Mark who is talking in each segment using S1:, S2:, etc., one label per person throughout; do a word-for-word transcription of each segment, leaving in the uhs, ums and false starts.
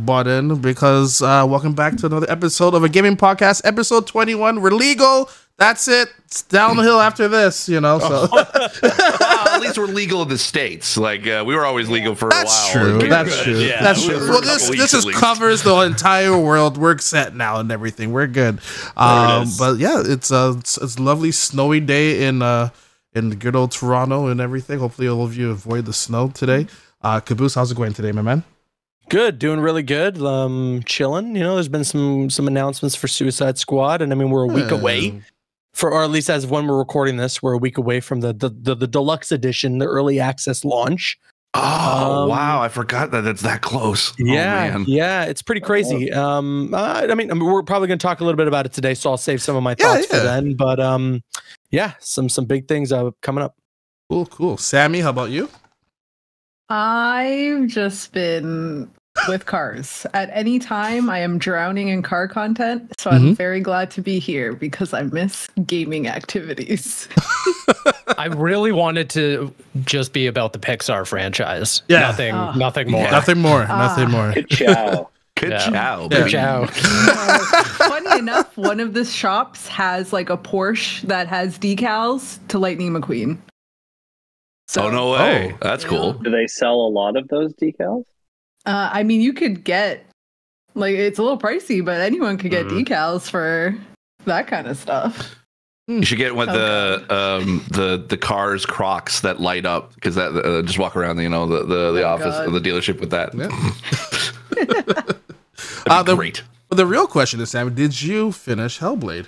S1: bought in because uh, welcome back to another episode of a gaming podcast, episode twenty-one. We're legal. That's it. It's down the hill after this, you know. So
S2: well, at least we're legal in the States. Like uh, we were always legal for
S1: That's
S2: a while.
S1: True. That's true.
S2: Yeah,
S1: That's
S2: we
S1: true.
S2: were for
S1: Well,
S2: a
S1: this
S2: couple
S1: this
S2: weeks
S1: is
S2: at
S1: covers the entire world. We're set now and everything. We're good. Um, but yeah, it's a it's, it's a lovely snowy day in uh in good old Toronto and everything. Hopefully, all of you avoid the snow today. Uh, Caboose, how's it going today, my man?
S3: Good, doing really good. Um, chilling. You know, there's been some some announcements for Suicide Squad, and I mean, we're a week
S1: Uh,
S3: away. For, or at least as of when we're recording this, we're a week away from the the, the, the deluxe edition, the early access launch.
S2: Oh
S3: Um,
S2: wow! I forgot that it's that close.
S3: Yeah,
S2: oh, man.
S3: yeah, it's pretty crazy. Um, uh, I mean, I mean, we're probably going to talk a little bit about it today, so I'll save some of my
S1: Yeah,
S3: thoughts
S1: yeah.
S3: for then. But um, yeah, some some big things uh, coming up.
S1: Cool, cool. Sammy, how about you?
S4: I've just been with cars. At any time, I am drowning in car content. So I'm
S1: Mhm.
S4: very glad to be here because I miss gaming activities.
S5: I really wanted to just be about the Pixar franchise.
S1: Yeah.
S5: Nothing,
S4: Ah.
S5: nothing more.
S2: Yeah.
S1: Nothing more.
S4: Ah.
S1: Nothing more.
S6: Good chow.
S2: Good
S5: Yeah.
S2: chow,
S1: Yeah.
S2: baby.
S5: Ciao.
S4: Uh, funny enough, one of the shops has like a Porsche that has decals to Lightning McQueen. So,
S2: Oh no way!
S1: Oh.
S2: That's cool.
S6: Do they sell a lot of those decals?
S4: Uh, I mean, you could get, like, it's a little pricey, but anyone could get
S5: Mhm.
S4: decals for that kind of stuff.
S2: You should get what the um the the cars Crocs that light up because that uh, just walk around you know the the, the
S4: Oh,
S2: office
S4: God.
S2: of the dealership with that.
S1: Yeah.
S2: That'd
S1: Uh,
S2: be
S1: the-
S2: great.
S1: But the real question is, Sammy, did you finish Hellblade?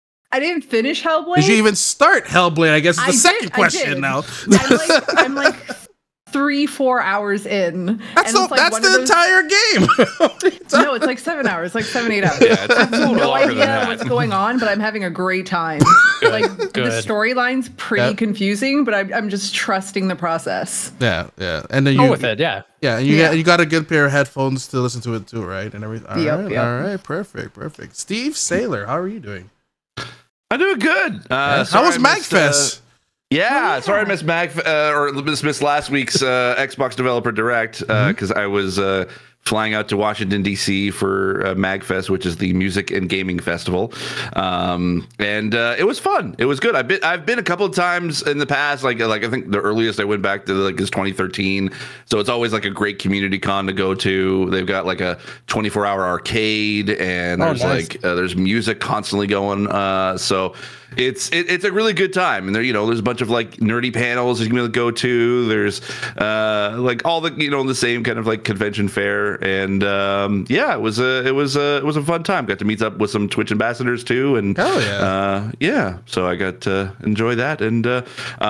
S4: I didn't finish Hellblade.
S1: Did you even start Hellblade? I guess is the
S4: I did,
S1: second
S4: I
S1: question
S4: did.
S1: now.
S4: I'm like, I'm like three, four hours in.
S1: That's,
S4: and
S1: so,
S4: it's like
S1: that's
S4: one
S1: the
S4: of those-
S1: entire game.
S4: No, it's like seven hours, like seven, eight hours.
S2: Yeah, it's
S4: I have
S2: a little
S4: no
S2: longer than
S4: idea
S2: that.
S4: what's going on, but I'm having a great time. Like the
S5: good.
S4: storyline's pretty
S1: Yep.
S4: confusing, but I'm, I'm just trusting the process.
S1: Yeah, yeah, and then you,
S5: Go with it, yeah.
S1: yeah, and you
S4: Yeah.
S1: got you got a good pair of headphones to listen to it too, right? And everything. All
S4: Yep,
S1: right,
S4: yep.
S1: all right, perfect, perfect. Steve Saylor, how are you doing?
S2: I'm doing good. Uh,
S1: Yeah.
S2: sorry
S1: How was
S2: I missed, uh,
S1: MagFest?
S2: Yeah, sorry I missed Mag uh, or missed missed last week's uh, Xbox Developer Direct because I was uh, flying out to Washington D C for uh, MagFest, which is the music and gaming festival, um, and uh, it was fun. It was good. I've been I've been a couple of times in the past. Like like I think the earliest I went back to like is twenty thirteen. So it's always like a great community con to go to. They've got like a twenty-four hour arcade, and
S3: Oh,
S2: there's
S3: nice.
S2: like uh, there's music constantly going. Uh, so. It's it, it's a really good time, and there you know there's a bunch of like nerdy panels you can really go to. There's uh like all the you know the same kind of like convention fare, and um yeah it was a it was a it was a fun time. Got to meet up with some Twitch ambassadors too, and
S1: Hell yeah.
S2: uh yeah so I got to enjoy that, and uh,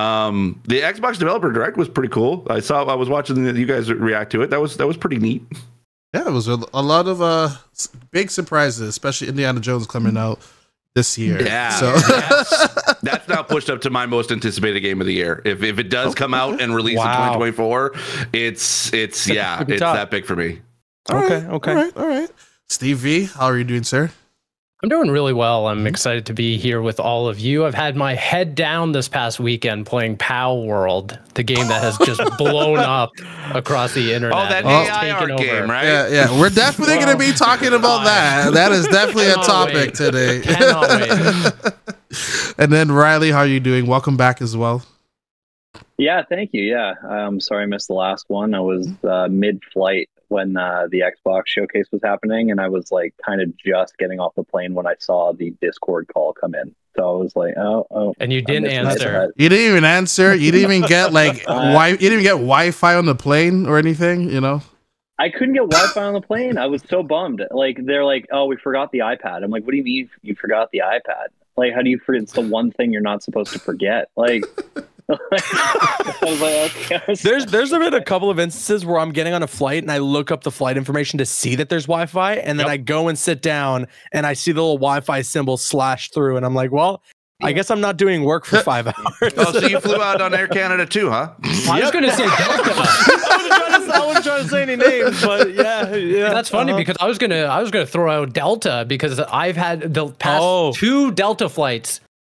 S2: um the Xbox Developer Direct was pretty cool. I saw I was watching you guys react to it. That was that was pretty neat.
S1: Yeah, it was a, a lot of uh s- big surprises, especially Indiana Jones coming out this year.
S2: Yeah,
S1: So
S2: yes. That's now pushed up to my most anticipated game of the year. If if it does come out and release in
S3: Wow.
S2: twenty twenty-four, it's it's
S3: That's
S2: yeah,
S3: pretty
S2: it's
S3: tough.
S2: that big for me.
S1: All
S3: Okay,
S1: right,
S3: okay.
S1: all right, all right. Steve V, how are you doing, sir?
S5: I'm doing really well. I'm excited to be here with all of you. I've had my head down this past weekend playing Pow World, the game that has just blown up across the internet.
S2: Oh, that
S5: and
S2: A
S5: it's
S2: I art
S5: taken
S2: game,
S5: over.
S2: right?
S1: Yeah, yeah. We're definitely going to be talking about that. That is definitely a
S5: Cannot
S1: topic
S5: wait.
S1: today.
S5: Cannot wait.
S1: And then Riley, how are you doing? Welcome back as well.
S6: Yeah, thank you. Yeah, I'm sorry I missed the last one. I was uh, mid-flight when uh, the Xbox showcase was happening, and I was like kind of just getting off the plane when I saw the Discord call come in. So I was like, oh, oh.
S5: And you
S6: I
S5: didn't
S6: missed my
S5: answer.
S6: head.
S1: You didn't even answer. You didn't even get like
S6: Uh,
S1: wi- You didn't even get Wi-Fi on the plane or anything. You know.
S6: I couldn't get Wi-Fi on the plane. I was so bummed. Like they're like, oh, we forgot the iPad. I'm like, what do you mean you forgot the iPad? Like, how do you forget? It's the one thing you're not supposed to forget. Like, I was like, okay. I was
S3: There's there's been a couple of instances where I'm getting on a flight and I look up the flight information to see that there's Wi-Fi, and then
S5: Yep.
S3: I go and sit down and I see the little Wi-Fi symbol slash through, and I'm like, well, I guess I'm not doing work for five hours.
S2: Oh, so you flew out on Air Canada too, huh?
S5: I was going to say Delta.
S3: I wasn't trying to, I wasn't trying to say any names, but yeah, yeah.
S5: That's funny
S3: uh-huh.
S5: because I was gonna I was gonna throw out Delta because I've had the past
S3: Oh.
S5: two Delta flights.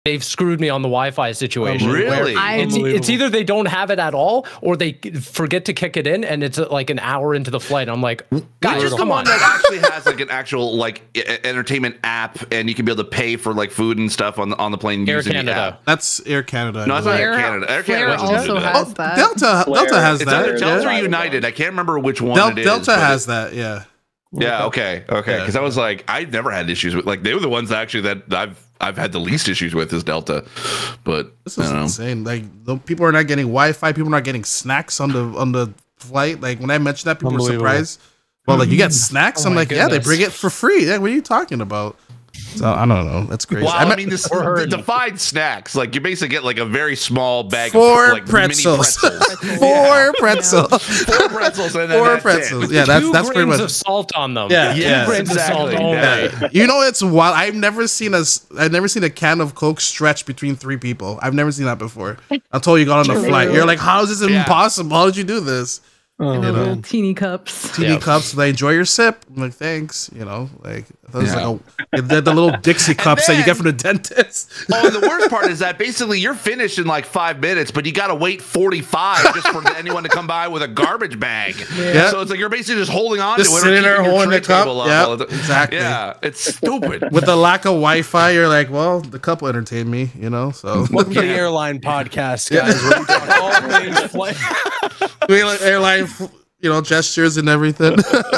S5: they've screwed me on the Wi-Fi situation.
S2: Really?
S5: It's, it's either they don't have it at all, or they forget to kick it in, and it's like an hour into the flight. I'm like, guys,
S2: Which is the
S5: come
S2: one
S5: on.
S2: that actually has like an actual like e- entertainment app, and you can be able to pay for like food and stuff on the on the plane
S5: Air
S2: using the
S5: Canada.
S2: app.
S1: That's Air Canada.
S2: No, it's not Air
S4: Flair-
S2: Canada. Air
S4: Flair
S2: Canada doesn't
S4: also
S2: do that.
S4: has
S1: Oh,
S4: that.
S1: Delta
S6: Flair.
S1: Delta has
S2: It's
S1: that.
S2: either Delta
S1: yeah.
S2: or United. I can't remember which one
S1: Del-
S2: it is.
S1: Delta
S2: but
S1: has
S2: it-
S1: that. Yeah.
S2: Yeah. Okay. Okay.
S1: Yeah.
S2: Because I was like, I've never had issues with like they were the ones actually that I've I've had the least issues with is Delta, but
S1: This
S2: I
S1: is
S2: don't know.
S1: insane. Like the people are not getting Wi-Fi. People are not getting snacks on the on the flight. Like when I mentioned that, people were
S3: Unbelievable.
S1: surprised. Well, like you get snacks.
S5: Oh
S1: I'm
S5: my
S1: like, yeah, they
S5: goodness.
S1: bring it for free. Yeah, what are you talking about? So I don't know. That's crazy.
S2: Well,
S1: I
S2: I,
S1: meant-
S2: mean, this
S5: Or-
S2: define snacks. Like you basically get like a very small bag
S1: four
S2: of like
S1: pretzels.
S2: mini pretzels.
S1: Four pretzels.
S2: Four pretzels and then
S1: Four
S2: that's
S1: pretzels.
S2: It.
S1: Yeah, that's
S5: Two
S1: that's pretty
S5: grains
S1: much.
S5: of salt on them.
S1: Yeah,
S5: Two
S1: yeah.
S5: grains
S2: Exactly,
S5: of salt only.
S2: yeah.
S1: You know, it's wild. I've never seen a s- I've never seen a can of Coke stretch between three people. I've never seen that before. Until you got on the flight, you're like, how is this
S2: Yeah.
S1: impossible? How did you do this?
S3: Oh,
S4: In the little
S3: man.
S4: teeny cups.
S1: Teeny
S5: Yeah.
S1: cups. They enjoy your sip. I'm like, thanks. You know, like those
S2: Yeah.
S1: like a, the, the little Dixie cups that you get from the dentist.
S2: Oh, and the worst part is that basically you're finished in like five minutes, but you got to wait forty-five just for anyone to come by with a garbage bag.
S1: Yeah.
S2: So it's like you're basically just holding on
S1: Just
S2: to it. or
S1: sitting there
S2: keeping your
S1: holding
S2: tray
S1: the cup.
S2: table up
S1: Yep,
S2: all the-
S1: exactly.
S2: Yeah, it's stupid.
S1: With the lack of Wi-Fi, you're like, well, the couple entertained me. You know, so
S3: Welcome to the airline podcast, guys. Where we talk all things flight.
S1: We like airline, you know, gestures and everything.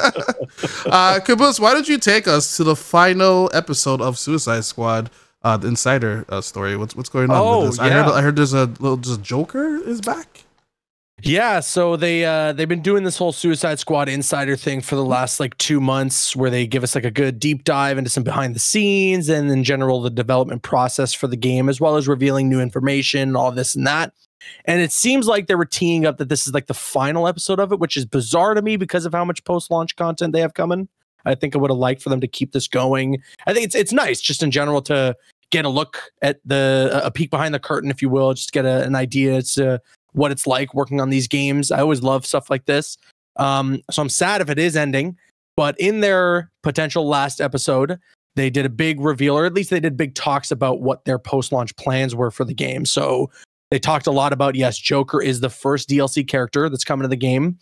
S1: uh, Caboose, why don't you take us to the final episode of Suicide Squad, uh, the Insider uh, story? What's what's going on
S3: Oh,
S1: with this? I
S3: yeah.
S1: heard I heard there's a little just Joker is back.
S3: Yeah, so they uh they've been doing this whole Suicide Squad insider thing for the last like two months where they give us like a good deep dive into some behind the scenes and in general the development process for the game, as well as revealing new information, all this and that. And it seems like they were teeing up that this is like the final episode of it, which is bizarre to me because of how much post-launch content they have coming. I think I would have liked for them to keep this going. I think it's it's nice just in general to get a look at the a peek behind the curtain, if you will, just get a, an idea as to what it's like working on these games. I always love stuff like this. Um, so I'm sad if it is ending, but in their potential last episode, they did a big reveal, or at least they did big talks about what their post-launch plans were for the game. So they talked a lot about, yes, Joker is the first D L C character that's coming to the game.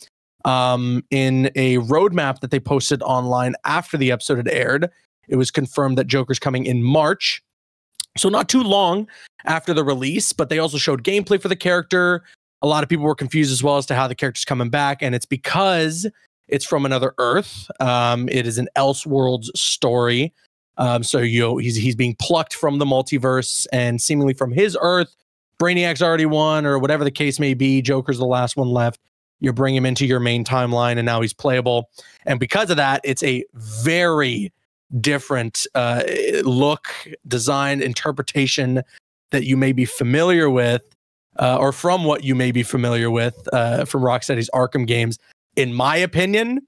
S3: Um, in a roadmap that they posted online after the episode had aired, it was confirmed that Joker's coming in March. So not too long after the release, but they also showed gameplay for the character. A lot of people were confused as well as to how the character's coming back, and it's because it's from another Earth. Um, it is an Elseworlds story. Um, so you know, he's he's being plucked from the multiverse and seemingly from his Earth. Brainiac's already won, or whatever the case may be. Joker's the last one left. You bring him into your main timeline, and now he's playable. And because of that, it's a very different uh, look, design, interpretation that you may be familiar with, uh, or from what you may be familiar with uh, from Rocksteady's Arkham games. In my opinion,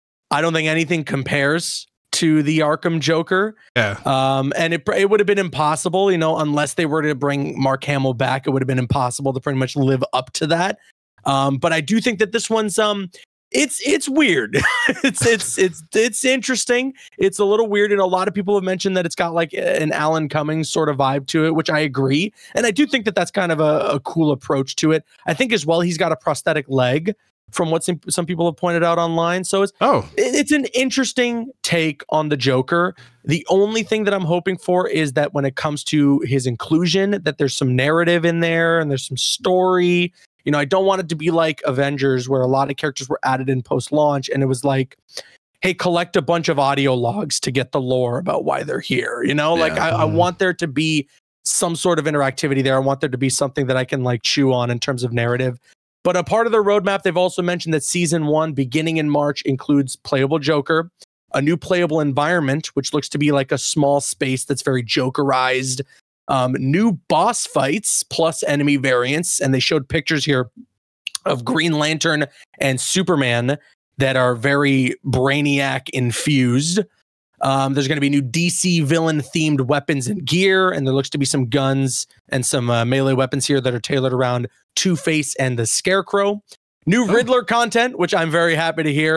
S3: I don't think anything compares to the Arkham Joker.
S1: Yeah.
S3: Um, and it it would have been impossible, you know, unless they were to bring Mark Hamill back, it would have been impossible to pretty much live up to that. Um, but I do think that this one's um, it's it's weird. it's it's it's it's interesting. It's a little weird, and a lot of people have mentioned that it's got like an Alan Cummings sort of vibe to it, which I agree. And I do think that that's kind of a, a cool approach to it. I think as well, he's got a prosthetic leg, from what some, some people have pointed out online. So it's
S1: Oh,
S3: it- it's an interesting take on the Joker. The only thing that I'm hoping for is that when it comes to his inclusion, that there's some narrative in there and there's some story. You know, I don't want it to be like Avengers, where a lot of characters were added in post-launch, and it was like, hey, collect a bunch of audio logs to get the lore about why they're here. You know, like
S2: Yeah.
S3: I, I want there to be some sort of interactivity there. I want there to be something that I can like chew on in terms of narrative. But a part of their roadmap, they've also mentioned that season one, beginning in March, includes playable Joker, a new playable environment, which looks to be like a small space that's very Jokerized, um, new boss fights plus enemy variants. And they showed pictures here of Green Lantern and Superman that are very Brainiac infused. Um, there's going to be new D C villain themed weapons and gear, and there looks to be some guns and some uh, melee weapons here that are tailored around Two-Face and the Scarecrow. New
S1: Oh.
S3: Riddler content, which I'm very happy to hear.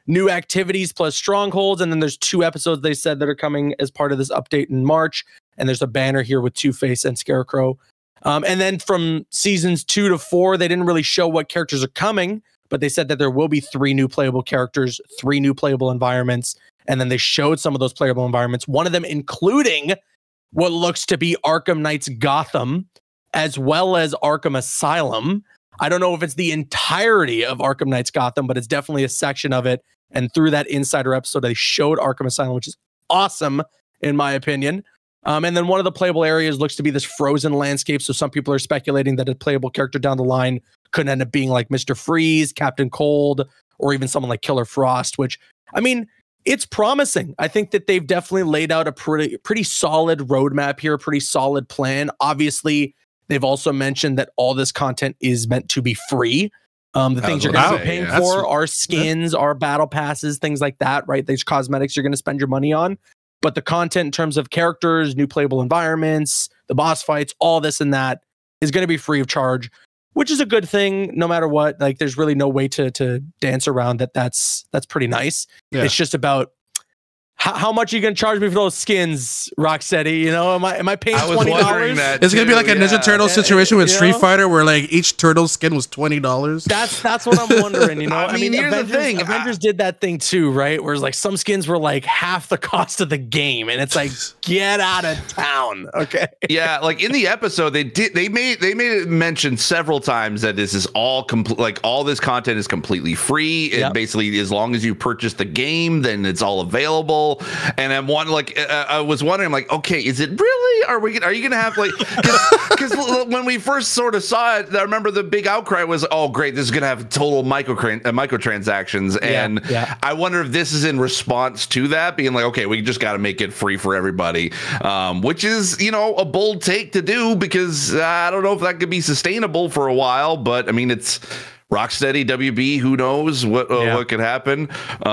S3: new activities plus strongholds. And then there's two episodes they said that are coming as part of this update in March. And there's a banner here with Two-Face and Scarecrow. Um, and then from seasons two to four, they didn't really show what characters are coming, but they said that there will be three new playable characters, three new playable environments. And then they showed some of those playable environments, one of them including what looks to be Arkham Knight's Gotham, as well as Arkham Asylum. I don't know if it's the entirety of Arkham Knight's Gotham, but it's definitely a section of it. And through that insider episode, they showed Arkham Asylum, which is awesome, in my opinion. Um, and then one of the playable areas looks to be this frozen landscape. So some people are speculating that a playable character down the line could end up being like Mister Freeze, Captain Cold, or even someone like Killer Frost, which, I mean, it's promising. I think that they've definitely laid out a pretty, pretty solid roadmap here, a pretty solid plan. Obviously, they've also mentioned that all this content is meant to be free. Um, the things you're going to be paying yeah, for are skins, are battle passes, things like that, right? There's cosmetics you're going to spend your money on. But the content in terms of characters, new playable environments, the boss fights, all this and that is going to be free of charge, which is a good thing no matter what. Like, there's really no way to to dance around that. That's that's pretty nice. Yeah. It's just about how, how much are you going to charge me for those skins, Rocksteady? You know, am I am I paying twenty dollars?
S1: It's going to be like a Ninja yeah. Turtle situation with Street know? Fighter where like each turtle skin was twenty dollars.
S3: That's that's what I'm wondering, you know? I,
S2: I mean,
S3: mean
S2: here's
S3: Avengers,
S2: the thing.
S3: Avengers I, did that thing too, right? Where it's like some skins were like half the cost of the game and it's like, get out of town. Okay.
S2: Yeah, like in the episode, they did they made they made it mention several times that this is all complete, like all this content is completely free. It yep. basically, as long as you purchase the game, then it's all available. And I'm one like uh, I was wondering, like, okay, is it really? Are we? Are you gonna have like? Because when we first sort of saw it, I remember the big outcry was, "Oh, great, this is gonna have total micro uh, microtransactions." And yeah, yeah. I wonder if this is in response to that, being like, "Okay, we just got to make it free for everybody," um, which is, you know, a bold take to do because uh, I don't know if that could be sustainable for a while. But I mean, it's Rocksteady, W B, who knows what uh, yeah. what could happen?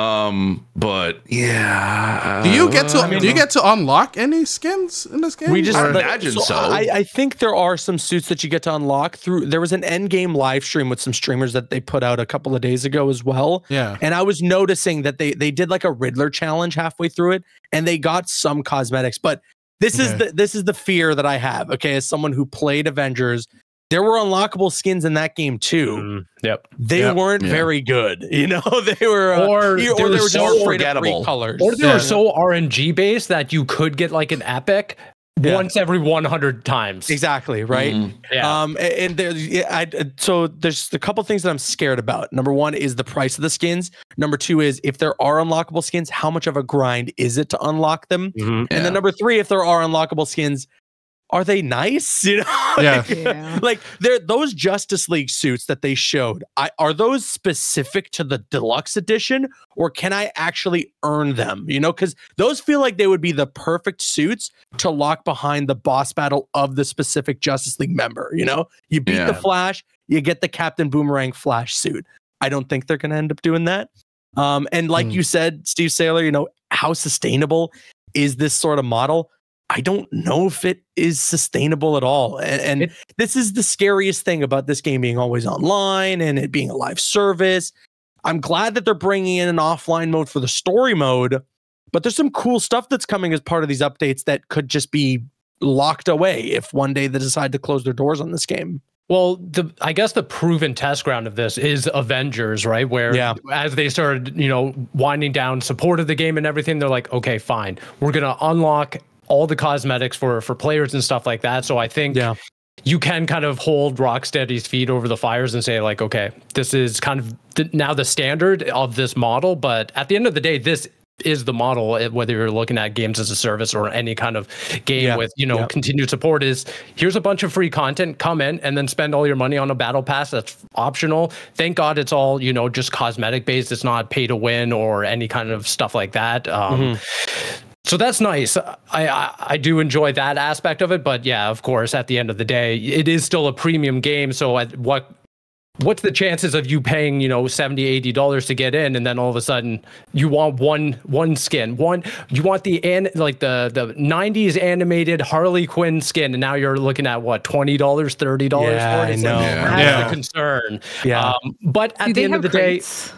S2: Um, but yeah,
S1: do you get to I mean, do you get to unlock any skins in this game?
S3: We just
S2: I imagine so. so.
S3: I, I think there are some suits that you get to unlock through. There was an end game live stream with some streamers that they put out a couple of days ago as well.
S1: Yeah,
S3: and I was noticing that they they did like a Riddler challenge halfway through it, and they got some cosmetics. But this okay. is the this is the fear that I have. Okay, as someone who played Avengers. There were unlockable skins in that game too.
S5: Mm, yep.
S3: They
S5: yep.
S3: weren't
S5: yeah.
S3: very good. You know, they were, uh,
S5: or,
S3: or they were,
S5: were
S3: just
S5: so
S3: forgettable colors,
S5: or they yeah. were so R N G based that you could get like an epic yeah. once every one hundred times.
S3: Exactly. Right. Mm,
S5: yeah.
S3: Um. And there, I. So there's a couple things that I'm scared about. Number one is the price of the skins. Number two is if there are unlockable skins, how much of a grind is it to unlock them?
S5: Mm-hmm.
S3: And
S5: yeah.
S3: then number three, if there are unlockable skins, are they nice? You know,
S1: yeah.
S3: like, yeah. like they're those Justice League suits that they showed. I, are those specific to the deluxe edition, or can I actually earn them? You know, because those feel like they would be the perfect suits to lock behind the boss battle of the specific Justice League member. You know, you beat yeah. the Flash, you get the Captain Boomerang Flash suit. I don't think they're going to end up doing that. Um, and like mm. you said, Steve Saylor, you know, how sustainable is this sort of model? I don't know if it is sustainable at all. And, and it, this is the scariest thing about this game being always online and it being a live service. I'm glad that they're bringing in an offline mode for the story mode, but there's some cool stuff that's coming as part of these updates that could just be locked away if one day they decide to close their doors on this game.
S5: Well, the I guess the proven test ground of this is Avengers, right? Where
S3: yeah.
S5: as they started, you know, winding down support of the game and everything, they're like, okay, fine, we're going to unlock all the cosmetics for for players and stuff like that. So I think
S3: yeah.
S5: you can kind of hold Rocksteady's feet over the fires and say like, okay, this is kind of th- now the standard of this model. But at the end of the day, this is the model, whether you're looking at games as a service or any kind of game yeah. with, you know, yeah. continued support is here's a bunch of free content, come in and then spend all your money on a battle pass. That's optional. Thank God it's all, you know, just cosmetic based. It's not pay to win or any kind of stuff like that. Um, mm-hmm. So that's nice. I, I I do enjoy that aspect of it, but yeah, of course, at the end of the day, it is still a premium game. So at what what's the chances of you paying, you know, seventy, eighty dollars to get in, and then all of a sudden you want one one skin, one you want the an like the the nineties animated Harley Quinn skin, and now you're looking at what twenty dollars, thirty dollars
S3: yeah,
S5: for it.
S3: It's I know.
S5: Like,
S1: yeah.
S5: that's
S1: yeah.
S5: a concern.
S3: Yeah.
S5: Um, but at
S4: Do
S5: the end of the
S4: crates?
S5: day.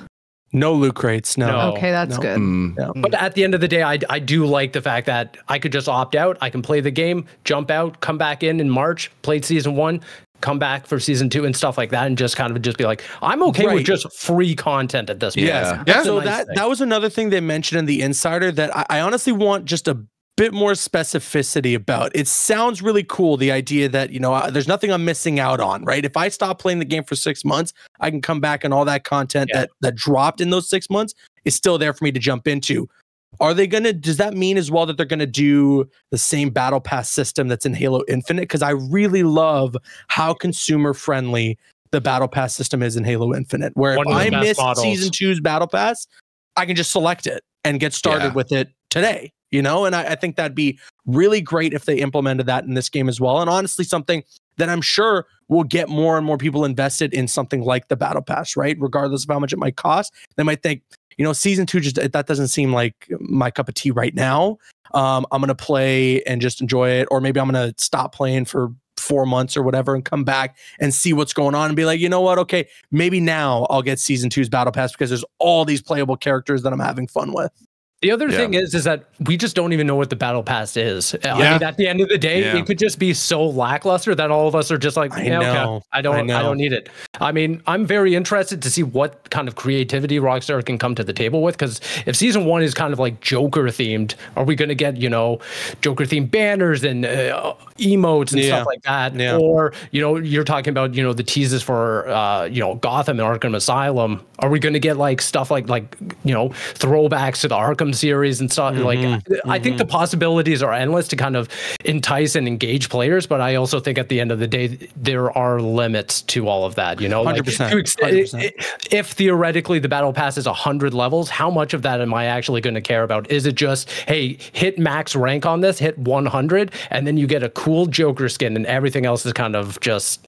S3: No loot crates. No.
S5: No.
S4: Okay, that's
S3: No.
S4: good.
S2: Mm.
S3: No.
S5: But at the end of the day, I, I do like the fact that I could just opt out. I can play the game, jump out, come back in in March, played season one, come back for season two and stuff like that, and just kind of just be like, I'm okay
S3: Right.
S5: with just free content at this point.
S2: Yeah.
S1: Yeah.
S3: So
S5: a nice
S3: that
S5: thing.
S3: that was another thing they mentioned in the Insider that I, I honestly want just a bit more specificity about. It sounds really cool, the idea that, you know, uh, there's nothing I'm missing out on, right? If I stop playing the game for six months, I can come back and all that content
S5: Yeah.
S3: that that dropped in those six months is still there for me to jump into. Are they gonna? Does that mean as well that they're gonna do the same battle pass system that's in Halo Infinite? Because I really love how consumer friendly the battle pass system is in Halo Infinite. Where
S5: One
S3: if
S5: of the
S3: I
S5: best
S3: miss
S5: models.
S3: season two's battle pass, I can just select it and get started
S2: Yeah.
S3: with it today. You know, and I, I think that'd be really great if they implemented that in this game as well. And honestly, something that I'm sure will get more and more people invested in something like the battle pass, right? Regardless of how much it might cost, they might think, you know, season two just that doesn't seem like my cup of tea right now. Um, I'm gonna play and just enjoy it, or maybe I'm gonna stop playing for four months or whatever and come back and see what's going on and be like, you know what? Okay, maybe now I'll get season two's battle pass because there's all these playable characters that I'm having fun with.
S5: The other
S2: Yeah.
S5: thing is, is that we just don't even know what the battle pass is. I
S1: Yeah.
S5: mean, at the end of the day,
S2: Yeah.
S5: it could just be so lackluster that all of us are just like,
S3: I
S5: yeah, okay,
S3: know.
S5: I don't,
S3: I
S5: I,
S3: know.
S5: don't need it. I mean, I'm very interested to see what kind of creativity Rockstar can come to the table with. Because if season one is kind of like Joker themed, are we going to get, you know, Joker themed banners and uh, emotes and
S3: Yeah.
S5: stuff like that?
S3: Yeah.
S5: Or, you know, you're talking about, you know, the teases for, uh, you know, Gotham and Arkham Asylum. Are we going to get like stuff like, like, you know, throwbacks to the Arkham series and stuff? Like, I think the possibilities are endless to kind of entice and engage players, but I also think at the end of the day, there are limits to all of that. You know,
S3: one hundred
S5: like,
S3: percent,
S5: to ex-
S3: one hundred percent.
S5: if theoretically the battle pass is one hundred levels, how much of that am I actually going to care about? Is it just, hey, hit max rank on this, hit one hundred, and then you get a cool Joker skin, and everything else is kind of just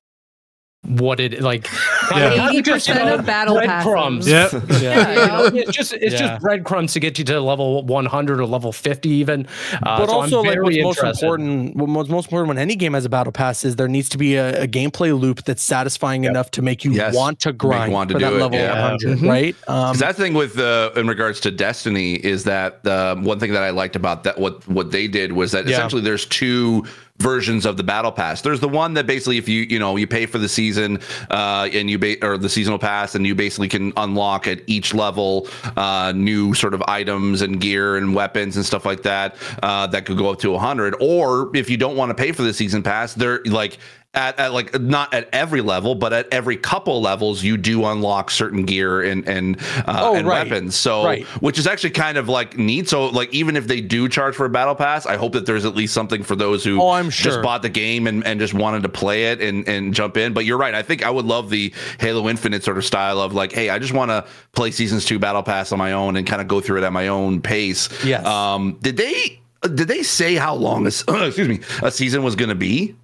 S5: what it like
S1: Yeah.
S5: kind of just, you
S4: eighty percent
S5: know,
S4: of battle
S5: breadcrumbs.
S4: passes.
S1: Yeah.
S4: Yeah,
S5: You know,
S4: yeah.
S5: it's just it's
S3: Yeah.
S5: just breadcrumbs to get you to level one hundred or level fifty even. Uh,
S3: But
S5: so
S3: also,
S5: I'm
S3: like
S5: very
S3: what's most
S5: interested.
S3: important, what most, most important when any game has a battle pass is there needs to be a, a gameplay loop that's satisfying enough to make you
S2: Yes.
S3: want to grind
S2: want to
S3: for that
S2: do it,
S3: level
S2: yeah.
S3: one hundred,
S1: Mhm.
S3: right? Um,
S2: 'Cause that thing with uh, in regards to Destiny is that uh, one thing that I liked about that what what they did was that
S3: Yeah.
S2: essentially there's two versions of the battle pass. There's the one that basically if you you know you pay for the season uh, and you ba- or the seasonal pass and you basically can unlock at each level uh, new sort of items and gear and weapons and stuff like that uh, that could go up to one hundred. Or if you don't want to pay for the season pass, they're like. At, at like not at every level, but at every couple levels, you do unlock certain gear and and uh,
S3: Oh,
S2: and
S3: right.
S2: weapons. So,
S3: Right.
S2: which is actually kind of like neat. So, like even if they do charge for a battle pass, I hope that there's at least something for those who
S3: Oh, I'm sure.
S2: just bought the game and, and just wanted to play it and and jump in. But you're right. I think I would love the Halo Infinite sort of style of like, hey, I just want to play Seasons two battle pass on my own and kind of go through it at my own pace.
S3: Yes.
S2: Um. Did they? Did they say how long a, s- excuse me a season was going to be?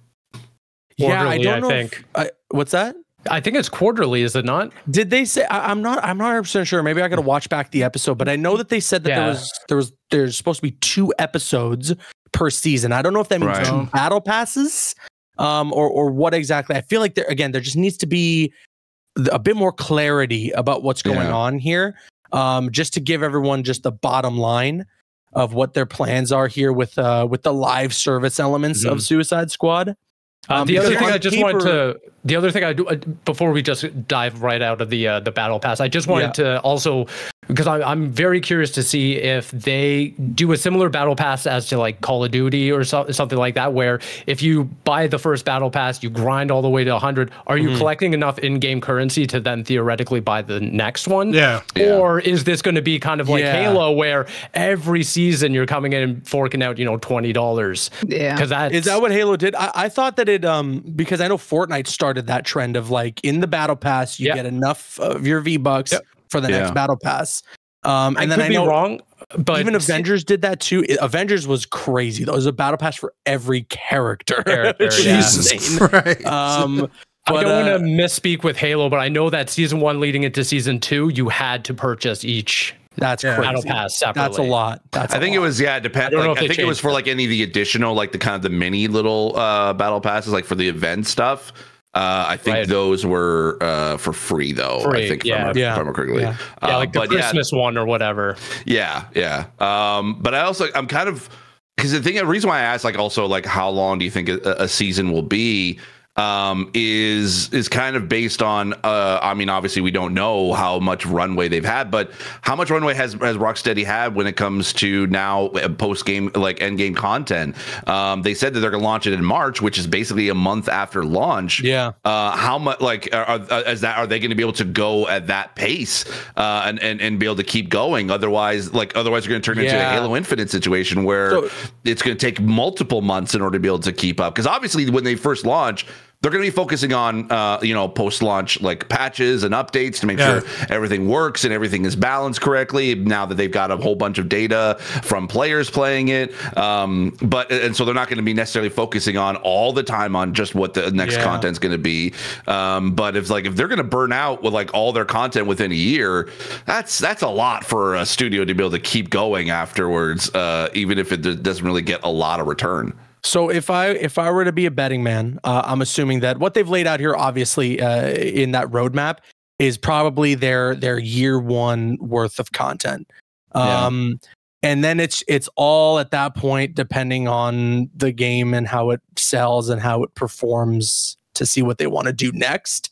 S3: yeah, I
S5: Quarterly,
S3: don't
S5: I
S3: know.
S5: think.
S3: If, I, what's that?
S5: I think it's quarterly, is it not?
S3: Did they say? I, I'm not. I'm not one hundred percent sure. Maybe I got to watch back the episode, but I know that they said that there
S5: Yeah.
S3: was there was there's supposed to be two episodes per season. I don't know if that means
S2: Right.
S3: two battle passes, um, or or what exactly. I feel like there again there just needs to be th- a bit more clarity about what's going
S2: Yeah.
S3: on here, um, just to give everyone just the bottom line of what their plans are here with uh with the live service elements of Suicide Squad.
S5: Uh,
S3: Um,
S5: the
S3: because
S5: other thing
S3: on
S5: I just
S3: paper-
S5: wanted to, the other thing I do uh, before we just dive right out of the uh, the battle pass, I just wanted to also because I, I'm very curious to see if they do a similar battle pass as to like Call of Duty or so, something like that, where if you buy the first battle pass, you grind all the way to one hundred. Are you
S3: Mhm.
S5: collecting enough in-game currency to then theoretically buy the next one?
S1: Yeah.
S2: Yeah.
S5: Or is this going to be kind of like
S3: Yeah.
S5: Halo, where every season you're coming in and forking out, you know, twenty dollars?
S4: Yeah.
S5: Because that
S3: Is that what Halo did? I, I thought that it um because I know Fortnite started that trend of like in the battle pass you
S5: Yeah.
S3: get enough of your V bucks
S5: Yep.
S3: for the next
S2: Yeah.
S3: battle pass. Um,
S5: I
S3: and
S5: could
S3: then I
S5: be
S3: know
S5: wrong, but
S3: even Avengers did that too. It- Avengers was crazy. There was a battle pass for every character.
S5: Character,
S3: Which is
S5: yeah.
S1: Jesus
S3: insane.
S1: Christ.
S3: Um,
S5: I
S3: but,
S5: don't
S3: uh,
S5: want to misspeak with Halo, but I know that season one leading into season two, you had to purchase each
S3: that's
S1: Yeah.
S3: crazy.
S5: battle pass separately.
S3: That's a lot. That's
S2: I
S3: a
S2: think it
S3: lot.
S2: was yeah. It depend.
S5: I don't know
S2: Like,
S5: if
S2: I
S5: they
S2: think it was
S5: changed
S2: for
S5: it.
S2: like any of the additional, like the kind of the mini little uh, battle passes, like for the event stuff. Uh, I think
S5: Right.
S2: those were uh, for free, though.
S5: Free,
S2: I think,
S5: yeah.
S2: if, I remember,
S3: Yeah.
S2: if I remember correctly.
S3: Yeah.
S5: Yeah,
S2: Uh,
S5: like the
S2: but yeah,
S5: Christmas one or whatever.
S2: Yeah, yeah. Um, but I also I'm kind of because the thing, the reason why I asked, like, also like how long do you think a, a season will be? Um, is is kind of based on. Uh, I mean, obviously we don't know how much runway they've had, but how much runway has has Rocksteady had when it comes to now post game like end game content? Um, they said that they're going to launch it in March, which is basically a month after launch.
S3: Yeah.
S2: Uh, how much like are, are, is that? Are they going to be able to go at that pace uh, and and and be able to keep going? Otherwise, like otherwise, you're going to turn into a
S3: Yeah.
S2: Halo Infinite situation where
S3: So-
S2: it's going to take multiple months in order to be able to keep up. Because obviously, when they first launch, they're going to be focusing on, uh, you know, post-launch like patches and updates to make
S1: Yeah.
S2: sure everything works and everything is balanced correctly. Now that they've got a whole bunch of data from players playing it, um, but and so they're not going to be necessarily focusing on all the time on just what the next
S3: Yeah.
S2: content's going to be. Um, but if like if they're going to burn out with like all their content within a year, that's that's a lot for a studio to be able to keep going afterwards, uh, even if it d- doesn't really get a lot of return.
S3: So if I if I were to be a betting man, uh, I'm assuming that what they've laid out here, obviously uh, in that roadmap, is probably their their year one worth of content.
S2: Yeah.
S3: Um, and then it's it's all at that point, depending on the game and how it sells and how it performs, to see what they want to do next.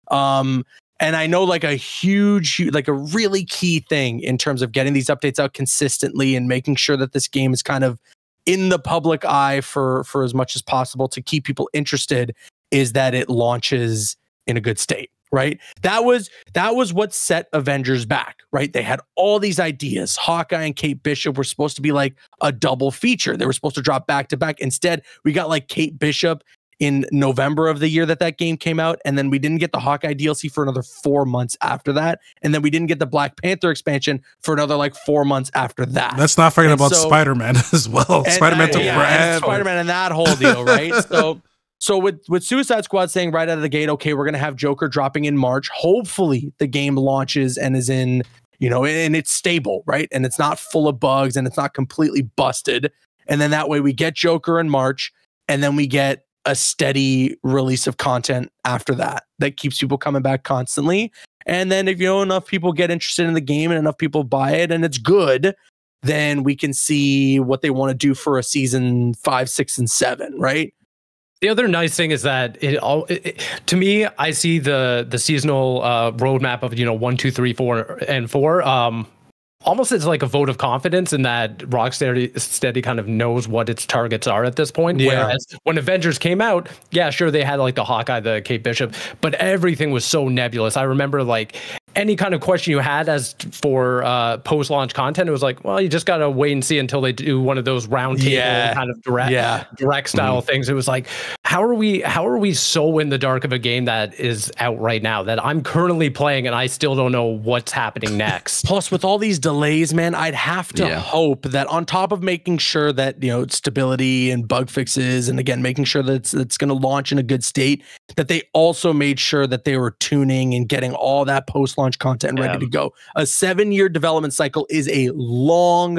S3: Um, and I know like a huge, hu- like a really key thing in terms of getting these updates out consistently and making sure that this game is kind of in the public eye for for as much as possible to keep people interested, is that it launches in a good state, right? That was that was what set Avengers back, right? They had all these ideas. Hawkeye and Kate Bishop were supposed to be like a double feature. They were supposed to drop back to back. Instead, we got like Kate Bishop in November of the year that that game came out, and then we didn't get the Hawkeye D L C for another four months after that, and then we didn't get the Black Panther expansion for another like four months after that.
S1: Let's not forget
S3: And
S1: about
S3: so-
S1: Spider-Man as well.
S3: And-
S1: Spider-Man took
S3: yeah,
S1: forever.
S3: and Spider-Man and that whole deal, right? so, so with with Suicide Squad saying right out of the gate, okay, we're gonna have Joker dropping in March. Hopefully, the game launches and is in, you know, and it's stable, right? And it's not full of bugs and it's not completely busted. And then that way we get Joker in March, and then we get a steady release of content after that that keeps people coming back constantly. And then if you know enough people get interested in the game and enough people buy it and it's good, then we can see what they want to do for a season five, six, and seven, right?
S5: The other nice thing is that it all it, it- to me, I see the the seasonal uh, roadmap of you know one, two, three, four, and four. Um, almost as like a vote of confidence in that Rocksteady steady kind of knows what its targets are at this point.
S3: Yeah.
S5: Whereas when Avengers came out, yeah, sure they had like the Hawkeye, the Kate Bishop, but everything was so nebulous. I remember like any kind of question you had as for uh, post-launch content, it was like, well, you just gotta wait and see until they do one of those round table
S3: Yeah.
S5: kind of direct
S3: Yeah.
S5: direct style things. It was like, how are we how are we so in the dark of a game that is out right now that I'm currently playing and I still don't know what's happening next?
S3: Plus, with all these delays, man, I'd have to
S2: Yeah.
S3: hope that on top of making sure that, you know, stability and bug fixes, and again, making sure that it's, it's going to launch in a good state, that they also made sure that they were tuning and getting all that post-launch content ready
S5: Yeah.
S3: to go. A seven-year development cycle is a long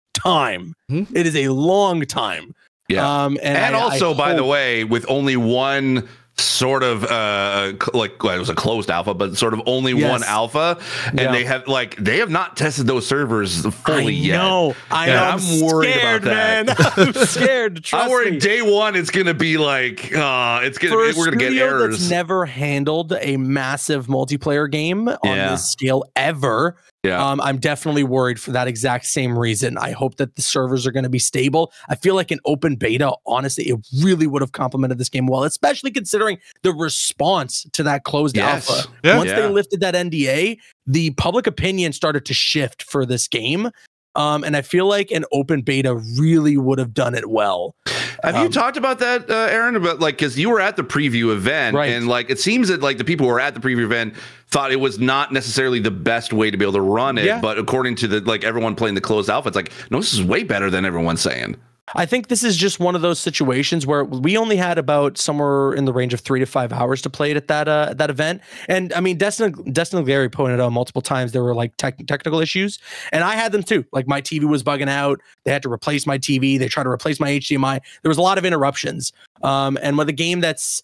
S3: time.
S1: Hmm.
S3: It is a long time.
S2: Yeah.
S3: Um, and
S2: And
S3: I-
S2: also,
S3: I
S2: by the
S3: hope-
S2: way, with only one sort of uh cl- like well, it was a closed alpha, but sort of only
S3: Yes.
S2: one alpha, and
S3: Yeah.
S2: they have like they have not tested those servers fully
S3: I
S2: yet.
S3: know. I
S2: Yeah,
S3: know.
S2: I'm
S3: I'm,
S2: worried
S3: scared,
S2: about that.
S3: man. I'm scared. Trust
S2: I'm worried
S3: me.
S2: day one it's gonna be like uh it's gonna
S3: For
S2: be,
S3: a
S2: we're gonna get
S3: studio
S2: errors.
S3: that's never handled a massive multiplayer game on
S2: Yeah.
S3: this scale ever.
S2: Yeah.
S3: Um, I'm definitely worried for that exact same reason. I hope that the servers are going to be stable. I feel like an open beta, honestly, it really would have complemented this game well, especially considering the response to that closed
S2: Yes.
S3: alpha.
S1: Yeah.
S3: Once
S2: Yeah.
S3: they lifted that N D A, the public opinion started to shift for this game. Um, and I feel like an open beta really would have done it well.
S2: Have you
S3: Um,
S2: talked about that, uh, Aaron? About like, because you were at the preview event,
S3: Right.
S2: and like, it seems that like the people who were at the preview event thought it was not necessarily the best way to be able to run it.
S3: Yeah.
S2: But according to the like everyone playing the closed alpha, it's like, no, this is way better than everyone's saying.
S3: I think this is just one of those situations where we only had about somewhere in the range of three to five hours to play it at that uh, at that event. And I mean, Destin Destin Gary pointed out multiple times there were like tech, technical issues, and I had them too. Like my T V was bugging out. They had to replace my T V. They tried to replace my H D M I. There was a lot of interruptions. Um, and with a game that's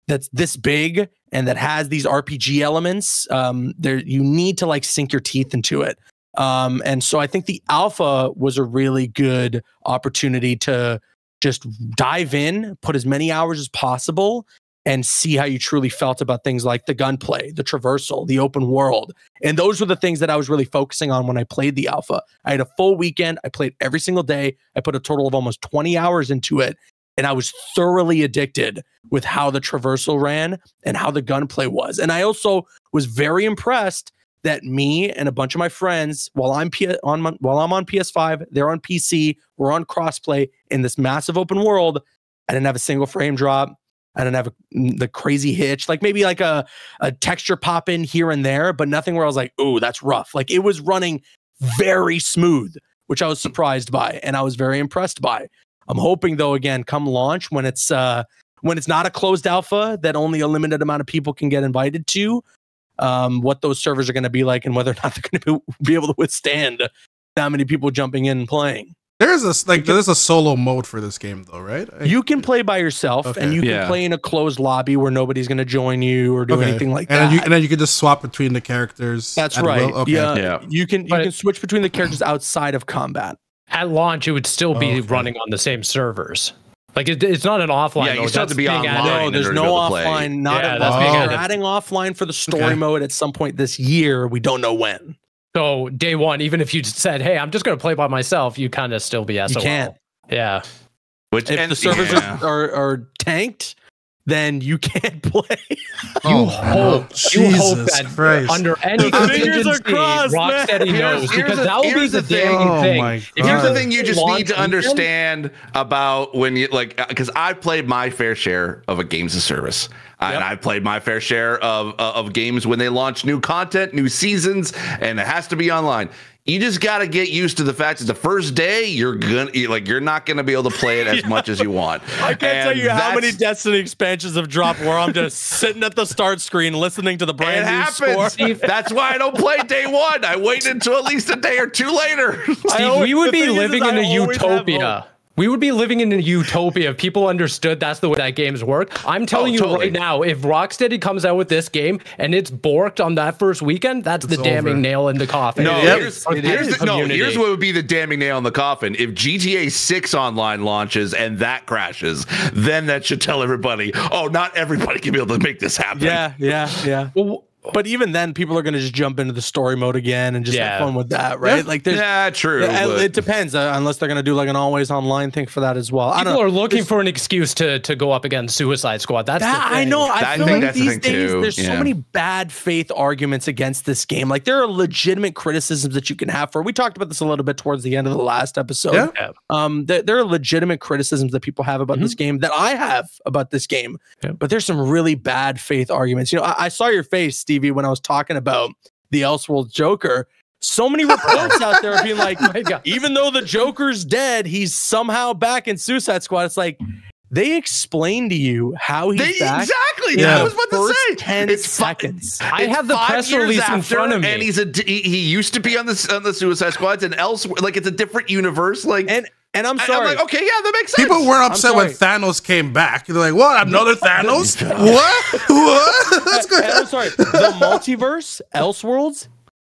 S3: that's this big and that has these R P G elements, um, there you need to like sink your teeth into it. Um, and so I think the alpha was a really good opportunity to just dive in, put as many hours as possible, and see how you truly felt about things like the gunplay, the traversal, the open world. And those were the things that I was really focusing on when I played the alpha. I had a full weekend. I played every single day. I put a total of almost twenty hours into it. And I was thoroughly addicted with how the traversal ran and how the gunplay was. And I also was very impressed that me and a bunch of my friends, while I'm P- on my, while I'm on P S five, they're on P C, we're on crossplay in this massive open world. I didn't have a single frame drop. I didn't have a, the crazy hitch, like maybe like a, a texture pop in here and there, but nothing where I was like, ooh, that's rough. Like it was running very smooth, which I was surprised by and I was very impressed by. I'm hoping though, again, come launch when it's uh, when it's not a closed alpha that only a limited amount of people can get invited to, um, what those servers are going to be like and whether or not they're going to be able to withstand that many people jumping in and playing.
S1: There's a like there's a solo mode for this game though, right?
S3: You can play by yourself, okay. and you can
S2: yeah.
S3: play in a closed lobby where nobody's going to join you or do
S1: okay.
S3: anything like
S1: and
S3: that.
S1: Then you, and then you can just swap between the characters.
S3: That's right.
S1: Okay.
S3: Yeah,
S2: yeah,
S3: you can you
S5: but
S3: can switch between the characters outside of combat.
S5: At launch, it would still be
S1: okay.
S5: running on the same servers. Like it, it's not an offline.
S2: Yeah, you
S5: mode.
S2: still have
S5: That's
S2: to be
S5: being
S2: online.
S5: added.
S3: No, there's
S2: to
S3: no
S2: play.
S3: offline. Not
S5: Yeah,
S3: at
S5: that's
S3: all.
S5: being
S3: They're
S5: added.
S3: adding offline for the story
S1: Okay.
S3: mode at some point this year. We don't know when.
S5: So day one, even if you said, "Hey, I'm just going to play by myself," you kind of still be S O L.
S3: You can't.
S5: Yeah.
S2: Which
S3: If
S2: and,
S3: the servers
S2: yeah.
S3: are, are are tanked, then you can't play.
S5: You hope, you hope
S1: Jesus
S5: that
S1: Christ.
S5: under any
S3: The fingers are
S5: contingency,
S3: crossed, man.
S5: Rocksteady
S2: Here's-
S5: knows
S2: here's
S5: because
S2: the-
S5: that will be
S2: here's
S5: the
S2: the thing.
S5: damning
S1: Oh
S5: thing.
S1: my
S5: If
S1: God.
S2: Here's the
S5: you're
S2: thing you just
S5: launch
S2: need to
S5: weekend,
S2: understand about when you like, because I've played my fair share of a games of service, uh, and I've played my fair share of uh, of games when they launch new content, new seasons, and it has to be online. You just got to get used to the fact that the first day you're gonna like you're not gonna be able to play it as much as you want.
S3: I can't
S2: And
S3: tell you how many
S2: that's-
S3: Destiny expansions have dropped where I'm just sitting at the start screen listening to the
S2: It
S3: brand new
S2: happens.
S3: score.
S2: That's why I don't play day one. I wait until at least a day or two later.
S3: I
S5: Steve,
S3: always-
S5: we would
S3: the
S5: be
S3: thing is,
S5: living
S3: is
S5: in
S3: I
S5: a
S3: always have
S5: utopia. We would be living in a utopia if people understood that's the way that games work. I'm telling
S2: Oh,
S5: you
S2: totally.
S5: right now, if Rocksteady comes out with this game and it's borked on that first weekend, that's
S1: It's
S5: the damning
S1: over.
S5: nail in the coffin.
S2: No,
S5: It
S1: Yep.
S2: here's,
S5: is for
S2: here's
S5: the
S2: the, no,
S5: community.
S2: here's what would be the damning nail in the coffin. If G T A six online launches and that crashes, then that should tell everybody, oh, not everybody can be able to make this happen.
S3: Yeah, yeah, yeah.
S5: Well,
S3: But even then, people are going to just jump into the story mode again and just
S5: Yeah.
S3: have fun with that, right?
S1: Yeah.
S3: Like, there's,
S2: Yeah, true.
S3: yeah,
S2: but-
S3: it depends, uh, unless they're going to do like an always online thing for that as well. I don't
S5: people
S3: know.
S5: are looking for an excuse to to go up against Suicide Squad. That's
S3: That,
S5: the
S3: I
S5: thing.
S3: know. I
S2: I
S3: feel
S2: think
S3: like
S2: that's the
S3: these
S2: thing,
S3: days
S2: too.
S3: there's so
S2: Yeah.
S3: many bad faith arguments against this game. Like there are legitimate criticisms that you can have for. We talked about this a little bit towards the end of the last episode.
S1: Yeah.
S5: Yeah.
S3: Um, there, there are legitimate criticisms that people have about this game that I have about this game.
S5: Yeah.
S3: But there's some really bad faith arguments. You know, I, I saw your face, Stevie, when I was talking about the Elseworlds Joker. So many reports out there being like,
S5: My God.
S3: even though the Joker's dead, he's somehow back in Suicide Squad. It's like they explain to you how he's
S2: They,
S3: back.
S2: exactly.
S3: in
S2: Yeah.
S3: the
S2: I was about to
S3: first
S2: say.
S3: ten
S2: It's fi-
S3: seconds.
S5: I
S2: It's
S5: have the
S2: five
S5: press
S2: years
S5: release in
S2: after,
S5: front of me.
S2: and he's a he, he used to be on the on the Suicide Squads and elsewhere. Like it's a different universe. Like
S3: And and I'm
S2: I-
S3: sorry.
S2: I'm like, okay, yeah, that makes sense.
S1: People weren't upset when
S3: sorry.
S1: Thanos came back. They're like, "What? Another Thanos? What? What? That's
S3: And
S1: good."
S3: I'm sorry. The multiverse, Elseworlds,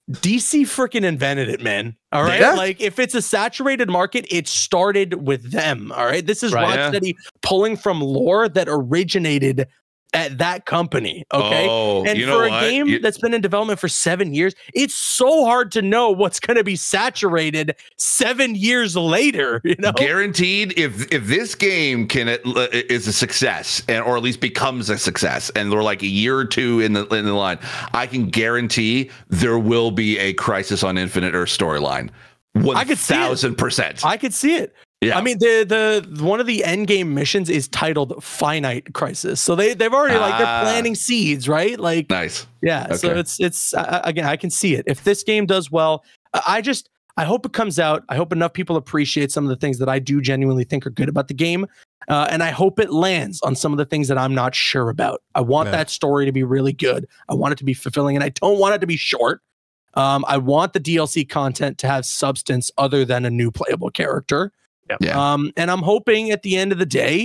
S3: D C freaking invented it, man. All right.
S1: Yeah.
S3: Like if it's a saturated market, it started with them. All right. This is
S5: Right.
S3: Rocksteady pulling from lore that originated at that company. Okay.
S2: Oh,
S3: and
S2: you know
S3: for a
S2: what?
S3: game
S2: You-
S3: that's been in development for seven years, it's so hard to know what's going to be saturated seven years later. You know,
S2: Guaranteed, if if this game can uh, is a success, and or at least becomes a success, and we're like a year or two in the in the line, I can guarantee there will be a Crisis on Infinite Earth storyline. One
S3: I could see it.
S2: thousand percent.
S3: I could see it.
S2: Yeah.
S3: I mean, the the one of the end game missions is titled Finite Crisis, so they they've already like
S2: Ah.
S3: they're planting seeds, right? Like,
S2: Nice.
S3: yeah. So
S2: Okay.
S3: it's it's uh, again, I can see it. If this game does well, I I just I hope it comes out. I hope enough people appreciate some of the things that I do genuinely think are good about the game, uh, and I hope it lands on some of the things that I'm not sure about. I want
S1: Yeah.
S3: that story to be really good. I want it to be fulfilling, and I don't want it to be short. Um, I want the D L C content to have substance other than a new playable character.
S2: Yeah.
S3: Um, and I'm hoping at the end of the day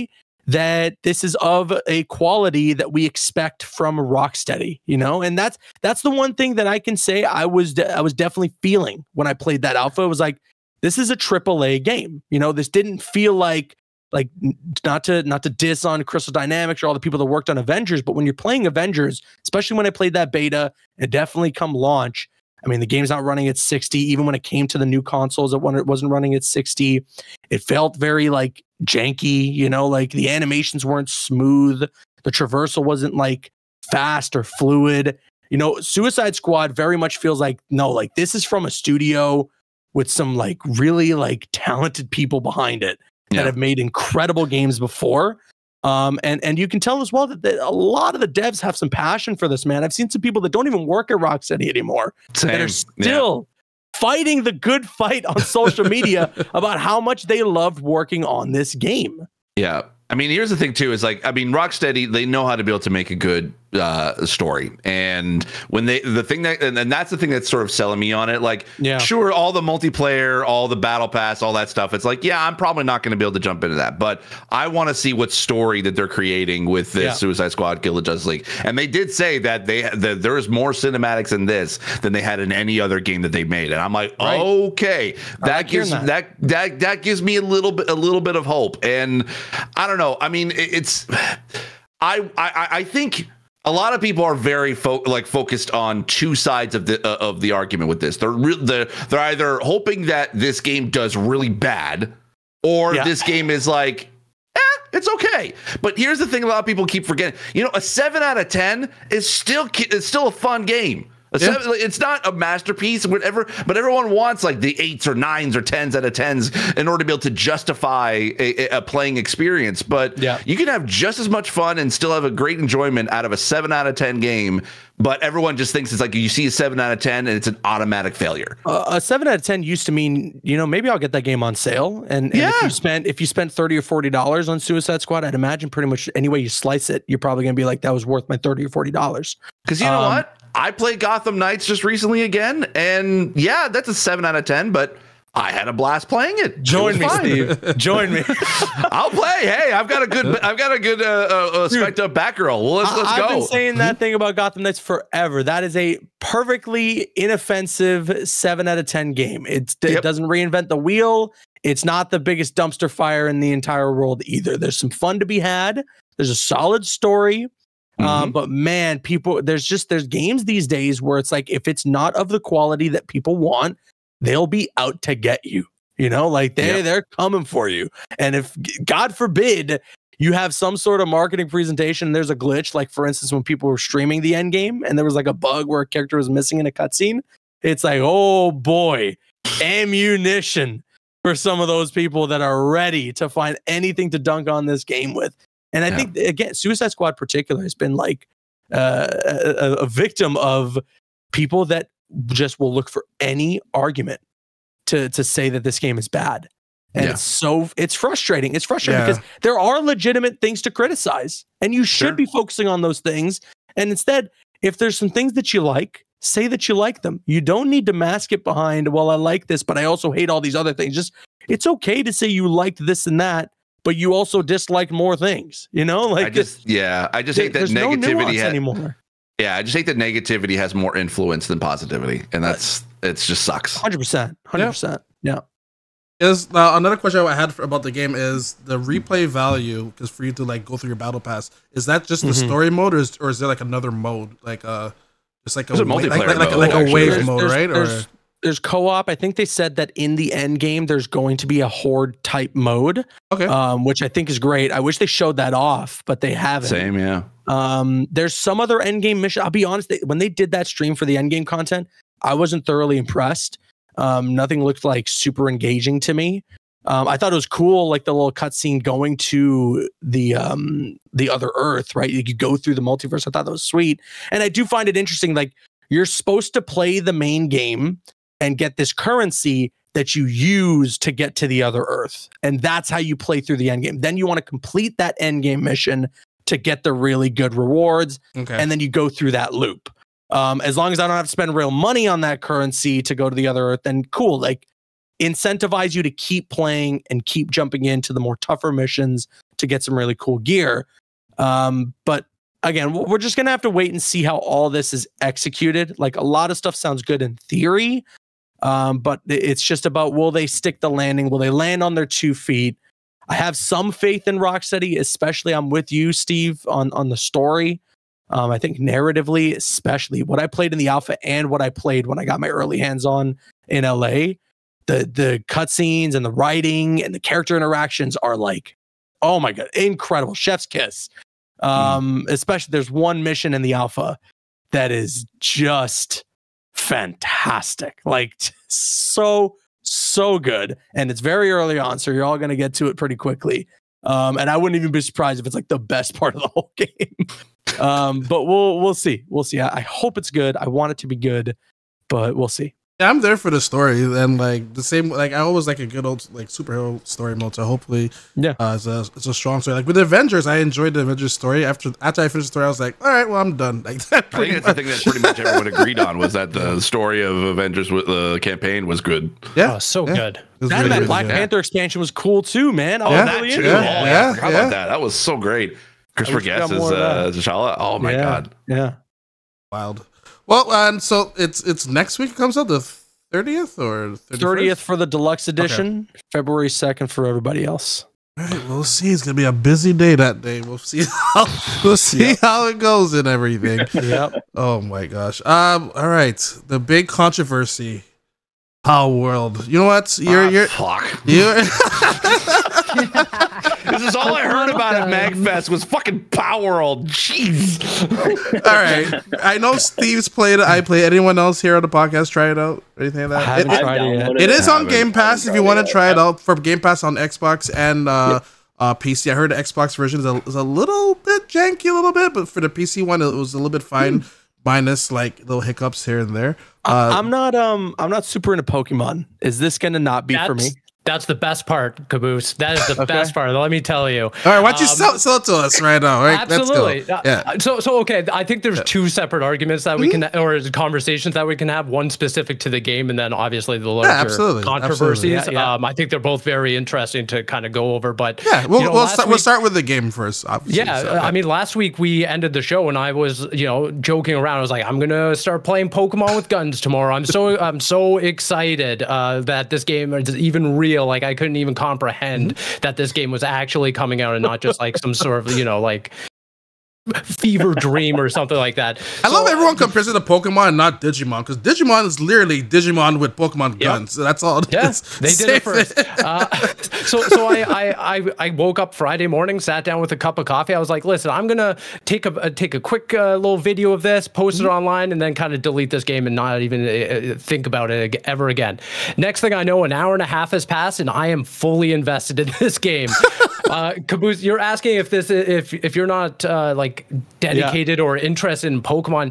S3: that this is of a quality that we expect from Rocksteady, you know? And that's that's the one thing that I can say I was de- I was definitely feeling when I played that alpha. It was like, this is a triple A game. You know, this didn't feel like like not to not to diss on Crystal Dynamics or all the people that worked on Avengers, but when you're playing Avengers, especially when I played that beta, and definitely come launch, I mean, the game's not running at sixty. Even when it came to the new consoles, it wasn't running at sixty. It felt very like janky, you know, like the animations weren't smooth. The traversal wasn't like fast or fluid. You know, Suicide Squad very much feels like, no, like this is from a studio with some like really like talented people behind it that
S2: Yeah.
S3: have made incredible games before. Um, and, and you can tell as well that the, a lot of the devs have some passion for this, man. I've seen some people that don't even work at Rocksteady anymore
S2: Same.
S3: that are still fighting the good fight on social media about how much they loved working on this game.
S2: Yeah. I mean, here's the thing too, is like, I mean, Rocksteady, they know how to be able to make a good uh, story. And when they, the thing that, and, and that's the thing that's sort of selling me on it. Like,
S3: Yeah.
S2: sure, all the multiplayer, all the battle pass, all that stuff. It's like, yeah, I'm probably not going to be able to jump into that, but I want to see what story that they're creating with this
S3: Yeah.
S2: Suicide Squad Kill the Justice League. And they did say that they, that there is more cinematics in this than they had in any other game that they made. And I'm like,
S3: Right.
S2: okay, that
S3: like hearing
S2: gives,
S3: that.
S2: that, that, that gives me a little bit, a little bit of hope. And I don't know. I mean, it- it's, I, I, I think a lot of people are very fo- like focused on two sides of the uh, of the argument with this. They're re- they're, they're either hoping that this game does really bad, or
S3: Yeah.
S2: this game is like, eh, it's okay. But here's the thing: a lot of people keep forgetting. You know, a seven out of ten is still ki- it's still a fun game. A
S1: Yeah.
S2: seven, it's not a masterpiece, whatever, but everyone wants like the eights or nines or tens out of tens in order to be able to justify a, a playing experience. But
S3: Yeah.
S2: you can have just as much fun and still have a great enjoyment out of a seven out of ten game. But everyone just thinks it's like you see a seven out of ten and it's an automatic failure.
S3: Uh, a seven out of ten used to mean, you know, maybe I'll get that game on sale. And, and if
S2: Yeah.
S3: you spent if you spent thirty or forty dollars on Suicide Squad, I'd imagine pretty much any way you slice it, you're probably gonna be like, that was worth my thirty or forty dollars.
S2: Because you know
S3: Um,
S2: what? I played Gotham Knights just recently again, and yeah, that's a seven out of ten, but I had a blast playing it.
S3: Join
S2: It
S3: me,
S2: was fine.
S3: Steve. Join me.
S2: I'll play. Hey, I've got a good, I've got a good uh, uh, uh, spec'd up Batgirl. Well, let's let's
S3: I- I've
S2: go.
S3: been saying that thing about Gotham Knights forever. That is a perfectly inoffensive seven out of ten game. It's, It
S2: Yep.
S3: doesn't reinvent the wheel. It's not the biggest dumpster fire in the entire world either. There's some fun to be had. There's a solid story. Um,
S2: Mhm.
S3: but man, people, there's just, there's games these days where it's like, if it's not of the quality that people want, they'll be out to get you, you know, like they,
S2: Yep.
S3: they're coming for you. And if God forbid you have some sort of marketing presentation, and there's a glitch, like for instance, when people were streaming the end game and there was like a bug where a character was missing in a cutscene, it's like, oh boy, ammunition for some of those people that are ready to find anything to dunk on this game with. And I
S2: Yeah.
S3: think, again, Suicide Squad in particular has been like uh, a, a victim of people that just will look for any argument to to say that this game is bad. And
S2: Yeah.
S3: it's so, it's frustrating. It's frustrating
S1: Yeah.
S3: because there are legitimate things to criticize, and you should
S2: Sure.
S3: be focusing on those things. And instead, if there's some things that you like, say that you like them. You don't need to mask it behind, well, I like this, but I also hate all these other things. Just, it's okay to say you liked this and that, but you also dislike more things, you know? Like,
S2: I just, yeah, I just hate that
S3: there's no
S2: negativity.
S3: nuance
S2: ha-
S3: anymore.
S2: yeah, I just hate that negativity has more influence than positivity, and that's it's just sucks.
S3: one hundred percent. one hundred percent. Yeah.
S1: Is now another question I had for, about the game is the replay value, because for you to like go through your battle pass, is that just the
S3: Mhm.
S1: story mode, or is, or is there like another mode, like uh, just like a,
S2: There's a
S1: wa- like,
S2: multiplayer
S1: like, like,
S2: mode,
S1: like a
S2: actually.
S1: wave
S3: There's-
S1: mode,
S3: there's-
S1: right? Or
S3: There's, there's co-op. I think they said that in the end game, there's going to be a horde type mode,
S1: okay,
S3: um, which I think is great. I wish they showed that off, but they haven't.
S2: Same, yeah.
S3: Um, there's some other end game mission. I'll be honest, they, when they did that stream for the end game content, I wasn't thoroughly impressed. Um, nothing looked like super engaging to me. Um, I thought it was cool, like the little cutscene going to the um, the other Earth, right? You could go through the multiverse. I thought that was sweet, and I do find it interesting. Like, you're supposed to play the main game and get this currency that you use to get to the other Earth, and that's how you play through the end game. Then you want to complete that end game mission to get the really good rewards,
S1: okay,
S3: and then you go through that loop. Um, as long as I don't have to spend real money on that currency to go to the other Earth, then cool. Like, incentivize you to keep playing and keep jumping into the more tougher missions to get some really cool gear. Um, but again, we're just going to have to wait and see how all this is executed. Like, a lot of stuff sounds good in theory, um, but it's just about, will they stick the landing? Will they land on their two feet? I have some faith in Rocksteady, especially I'm with you, Steve, on, on the story. Um, I think narratively, especially what I played in the alpha and what I played when I got my early hands on in L A, the the cutscenes and the writing and the character interactions are like, oh my God, incredible. Chef's kiss. Um, mm. Especially there's one mission in the alpha that is just fantastic. Like, so so good, and it's very early on, so you're all going to get to it pretty quickly. Um, and I wouldn't even be surprised if it's like the best part of the whole game. um, but we'll we'll see. We'll see. I, I hope it's good. I want it to be good, but we'll see.
S1: Yeah, I'm there for the story, and like the same, like I always like a good old like superhero story mode. So hopefully, yeah, uh, it's a it's a strong story. Like with the Avengers, I enjoyed the Avengers story. After after I finished the story, I was like, all right, well, I'm done. Like that.
S2: I think that's much. the thing that pretty much everyone agreed on was that the story of Avengers with the campaign was good.
S5: Yeah, oh, so yeah. good.
S3: That really, that really Black good. Panther expansion was cool too, man. I
S2: yeah,
S3: was really
S2: too.
S3: into
S2: yeah,
S3: it.
S2: Yeah, yeah, I forgot yeah. about that. That was so great. Christopher Guest is uh, T'Challa. Oh my
S3: yeah.
S2: God.
S3: Yeah.
S1: Wild. Well, and so it's it's next week. It comes out the thirtieth or
S3: thirtieth for the deluxe edition. Okay. February second for everybody else.
S1: All right, we'll see. It's gonna be a busy day that day. We'll see how we'll see yep. how it goes and everything.
S3: Yep.
S1: Oh my gosh. Um. All right. The big controversy. Power World. You know what? You're
S2: ah,
S1: you're
S2: fuck.
S1: You're
S2: This is all I heard about at MagFest was fucking Power World. Jeez.
S1: All right. I know Steve's played it. I played. Anyone else here on the podcast try it out? Or anything like that?
S3: I haven't
S1: it,
S3: tried it, yet.
S1: it is on Game Pass if you want to try it out. For Game Pass on Xbox and uh, yep. uh, P C. I heard the Xbox version is a, is a little bit janky, a little bit, but for the P C one, it was a little bit fine. Hmm. Minus like little hiccups here and there. Uh,
S3: I'm not um I'm not super into Pokemon. Is this gonna not be
S5: that's,
S3: for me?
S5: That's the best part, Caboose. That is the okay. best part. Let me tell you. All
S1: right, why don't you um, sell, sell it to us right now? Right?
S5: Absolutely.
S1: Let's go. Yeah.
S5: So, so okay. I think there's
S1: yeah.
S5: two separate arguments that we mm-hmm. can, or conversations that we can have. One specific to the game, and then obviously the larger
S1: yeah, absolutely.
S5: controversies.
S1: Absolutely.
S5: Yeah, yeah. Um, I think they're both very interesting to kind of go over. But
S1: yeah, we'll
S5: you know,
S1: we'll, start,
S5: week,
S1: we'll start with the game first. Obviously.
S5: Yeah,
S1: so, yeah,
S5: I mean, last week we ended the show, and I was, you know, joking around. I was like, I'm gonna start playing Pokemon with guns tomorrow. I'm so I'm so excited uh, that this game is even real. Like I couldn't even comprehend mm-hmm. that this game was actually coming out and not just like some sort of, you know, like fever dream or something like that.
S1: I
S5: so,
S1: love everyone compares it to Pokemon and not Digimon, because Digimon is literally Digimon with Pokemon yep. guns. So that's all it
S5: yeah,
S1: is.
S5: They did it first. uh, so so I, I I I woke up Friday morning, sat down with a cup of coffee. I was like, listen, I'm gonna take a uh, take a quick uh, little video of this, post mm-hmm. it online, and then kind of delete this game and not even uh, think about it ever again. Next thing I know, an hour and a half has passed, and I am fully invested in this game. uh, Caboose, you're asking if this if if you're not uh, like dedicated yeah. or interested in Pokemon.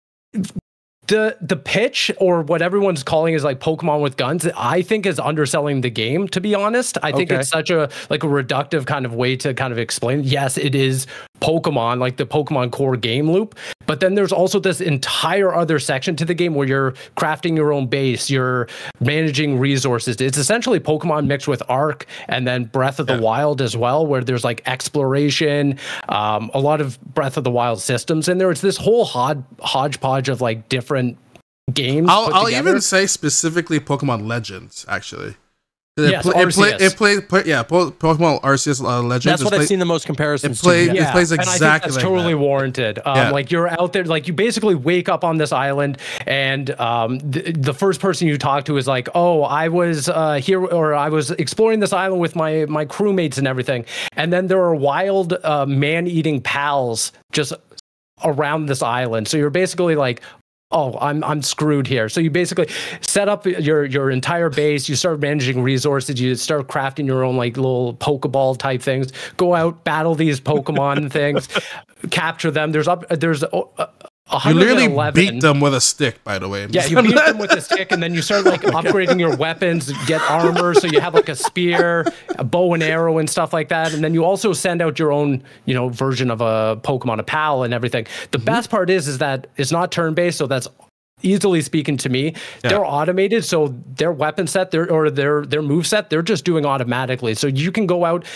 S5: The the pitch, or what everyone's calling is like Pokemon with guns, I think is underselling the game, to be honest. I think okay. it's such a like a reductive kind of way to kind of explain. Yes, it is Pokemon, like the Pokemon core game loop. But then there's also this entire other section to the game where you're crafting your own base, you're managing resources. It's essentially Pokemon mixed with Ark and then Breath of the yeah. Wild as well, where there's like exploration, um, a lot of Breath of the Wild systems in there. It's this whole hod- hodgepodge of like different games.
S1: I'll, I'll even say specifically Pokemon Legends, actually. It
S5: yes,
S1: play, it play, it play, play, yeah, Pokemon Arceus uh, Legends.
S3: That's what
S1: play,
S3: I've seen the most comparisons
S1: it play,
S3: to.
S1: Yeah. It plays exactly
S5: and I think that's
S1: like
S5: totally
S1: that.
S5: warranted. Um, yeah. Like you're out there, like you basically wake up on this island, and um, the, the first person you talk to is like, "Oh, I was uh, here, or I was exploring this island with my my crewmates and everything." And then there are wild uh, man-eating pals just around this island. So you're basically like, oh, I'm I'm screwed here. So you basically set up your your entire base. You start managing resources. You start crafting your own like little Pokeball type things. Go out, battle these Pokemon things, capture them. There's up. There's uh,
S1: you literally beat them with a stick, by the way.
S5: Yeah, you beat them with a stick, and then you start like upgrading your weapons, get armor, so you have like a spear, a bow and arrow, and stuff like that. And then you also send out your own, you know, version of a Pokemon, a pal, and everything. The mm-hmm. best part is, is that it's not turn-based, so that's easily speaking to me. Yeah. They're automated, so their weapon set, their or their their move set, they're just doing automatically. So you can go out,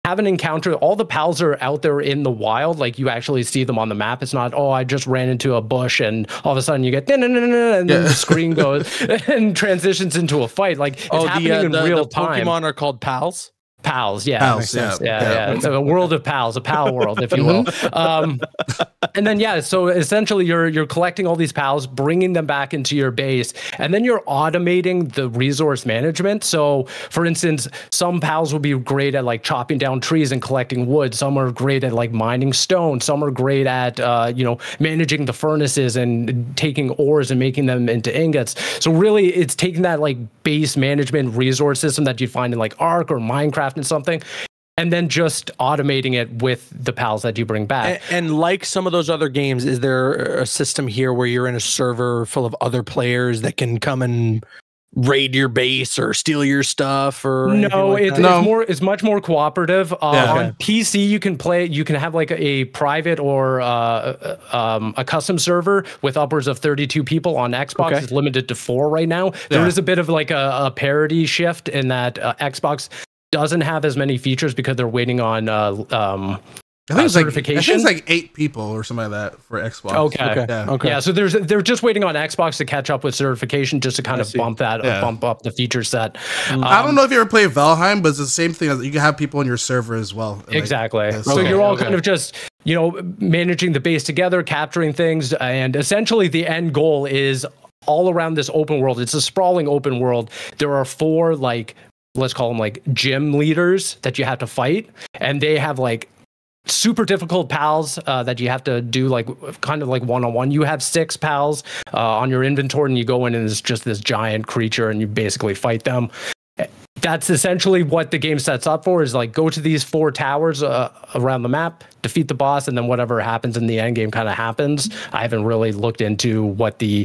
S5: have an encounter. All the pals are out there in the wild. Like you actually see them on the map. It's not, oh, I just ran into a bush and all of a sudden you get, and then
S1: Yeah.
S5: the screen goes and transitions into a fight. Like it's
S3: Oh,
S5: happening
S3: the, uh,
S5: in
S3: the,
S5: real
S3: the
S5: time.
S3: Pokemon are called pals.
S5: Pals, yeah,
S1: Pals,
S5: yeah,
S1: yeah.
S5: yeah, yeah. A world of pals, a pal world, if you will. Um, and then yeah, so essentially you're you're collecting all these pals, bringing them back into your base, and then you're automating the resource management. So, for instance, some pals will be great at like chopping down trees and collecting wood. Some are great at like mining stone. Some are great at uh, you know managing the furnaces and taking ores and making them into ingots. So really, it's taking that like base management resource system that you'd find in like Ark or Minecraft and something, and then just automating it with the pals that you bring back.
S3: And, and like some of those other games, is there a system here where you're in a server full of other players that can come and raid your base or steal your stuff? Or
S5: no,
S3: like
S5: it's,
S1: No.
S5: it's more it's much more cooperative. Uh,
S1: Yeah.
S5: On P C, you can play. You can have like a, a private or uh, um, a custom server with upwards of thirty-two people. On Xbox,
S3: Okay.
S5: it's limited to four right now. There
S1: Yeah.
S5: is a bit of like a, a parity shift in that uh, Xbox doesn't have as many features because they're waiting on uh, um,
S1: I think
S5: uh,
S1: it's like I think
S5: certification.
S1: it's like eight people or something like that for Xbox.
S5: Okay.
S3: Okay.
S1: Yeah.
S3: Okay.
S5: Yeah, so there's they're just waiting on Xbox to catch up with certification, just to kind
S3: I
S5: of
S3: see.
S5: bump that,
S1: Yeah.
S5: bump up the feature set. Um,
S1: I don't know if you ever play Valheim, but it's the same thing. As you can have people in your server as well. And, like,
S5: Exactly.
S1: yeah,
S5: So
S1: so-
S5: you're all
S3: Okay.
S5: kind of just, you know, managing the base together, capturing things, and essentially the end goal is all around this open world. It's a sprawling open world. There are four, like, let's call them like gym leaders that you have to fight, and they have like super difficult pals uh, that you have to do like kind of like one-on-one. You have six pals uh, on your inventory, and you go in and it's just this giant creature and you basically fight them. That's essentially what the game sets up for, is like go to these four towers uh, around the map, defeat the boss, and then whatever happens in the end game kind of happens. I haven't really looked into what the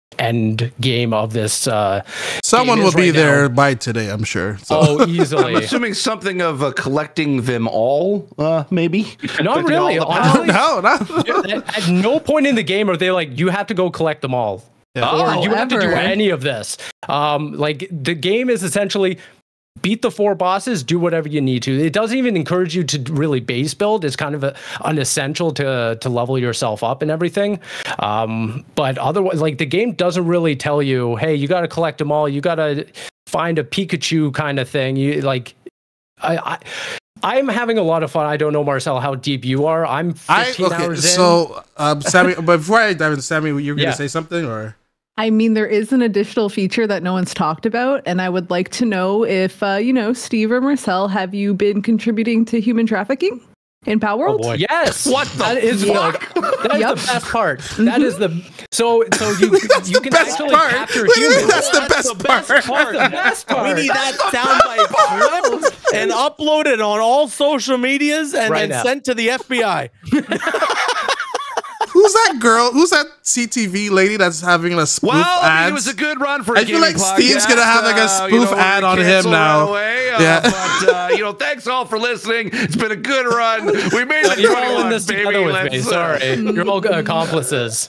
S5: end game of this uh
S1: Someone
S5: game
S1: will
S5: is
S1: be
S5: right now.
S1: there by today, I'm sure. So.
S5: Oh,
S2: I'm
S5: easily.
S2: assuming something of uh, collecting them all, uh, maybe.
S5: Not
S2: Collecting
S5: really.
S2: all the
S5: Honestly,
S1: no, no.
S5: at, at no point in the game are they like, you have to go collect them all.
S1: Yeah.
S5: Or
S4: Oh,
S5: you have to do
S4: ever.
S5: any of this. Um, like the game is essentially beat the four bosses, do whatever you need to. It doesn't even encourage you to really base build. It's kind of a, unessential to to level yourself up and everything. Um, but otherwise, like the game doesn't really tell you, hey, you got to collect them all. You got to find a Pikachu kind of thing. You like, I. I I'm having a lot of fun. I don't know, Marcel, how deep you are. I'm
S1: I
S5: fifteen
S1: okay.
S5: hours in.
S1: So, um, Sammy, but before I dive into Sammy, you're gonna
S5: Yeah.
S1: say something, or
S4: I mean, there is an additional feature that no one's talked about, and I would like to know if, uh, you know, Steve or Marcel, have you been contributing to human trafficking in Power World?
S3: boy.
S5: Yes.
S2: What the
S5: That is like, that is
S4: Yep.
S5: the best part. That is the so so you
S1: that's
S5: you
S1: the
S5: can
S1: best
S5: actually
S1: part.
S5: capture
S1: What do you mean
S5: humans.
S1: that's the best part?
S5: That's the best part.
S3: We need that soundbite clipped and uploaded on all social medias and
S5: Right
S3: then
S5: now.
S3: sent to the F B I.
S1: Who's that girl? Who's that C T V lady that's having a spoof
S2: Well, I
S1: ad?
S2: mean, it was a good run for a
S1: I feel
S2: gaming
S1: like Steve's
S2: podcast.
S1: gonna have, like, a
S2: Uh, you
S1: spoof
S2: know,
S1: ad
S2: we're
S1: on him
S2: canceled
S1: now.
S2: right away, uh,
S1: Yeah.
S2: But, uh, you know, thanks all for listening. It's been a good run. We made the
S5: You're all in
S2: twenty-one,
S5: this
S2: baby.
S5: together with me.
S2: Let's, uh,
S5: Sorry, you're all accomplices.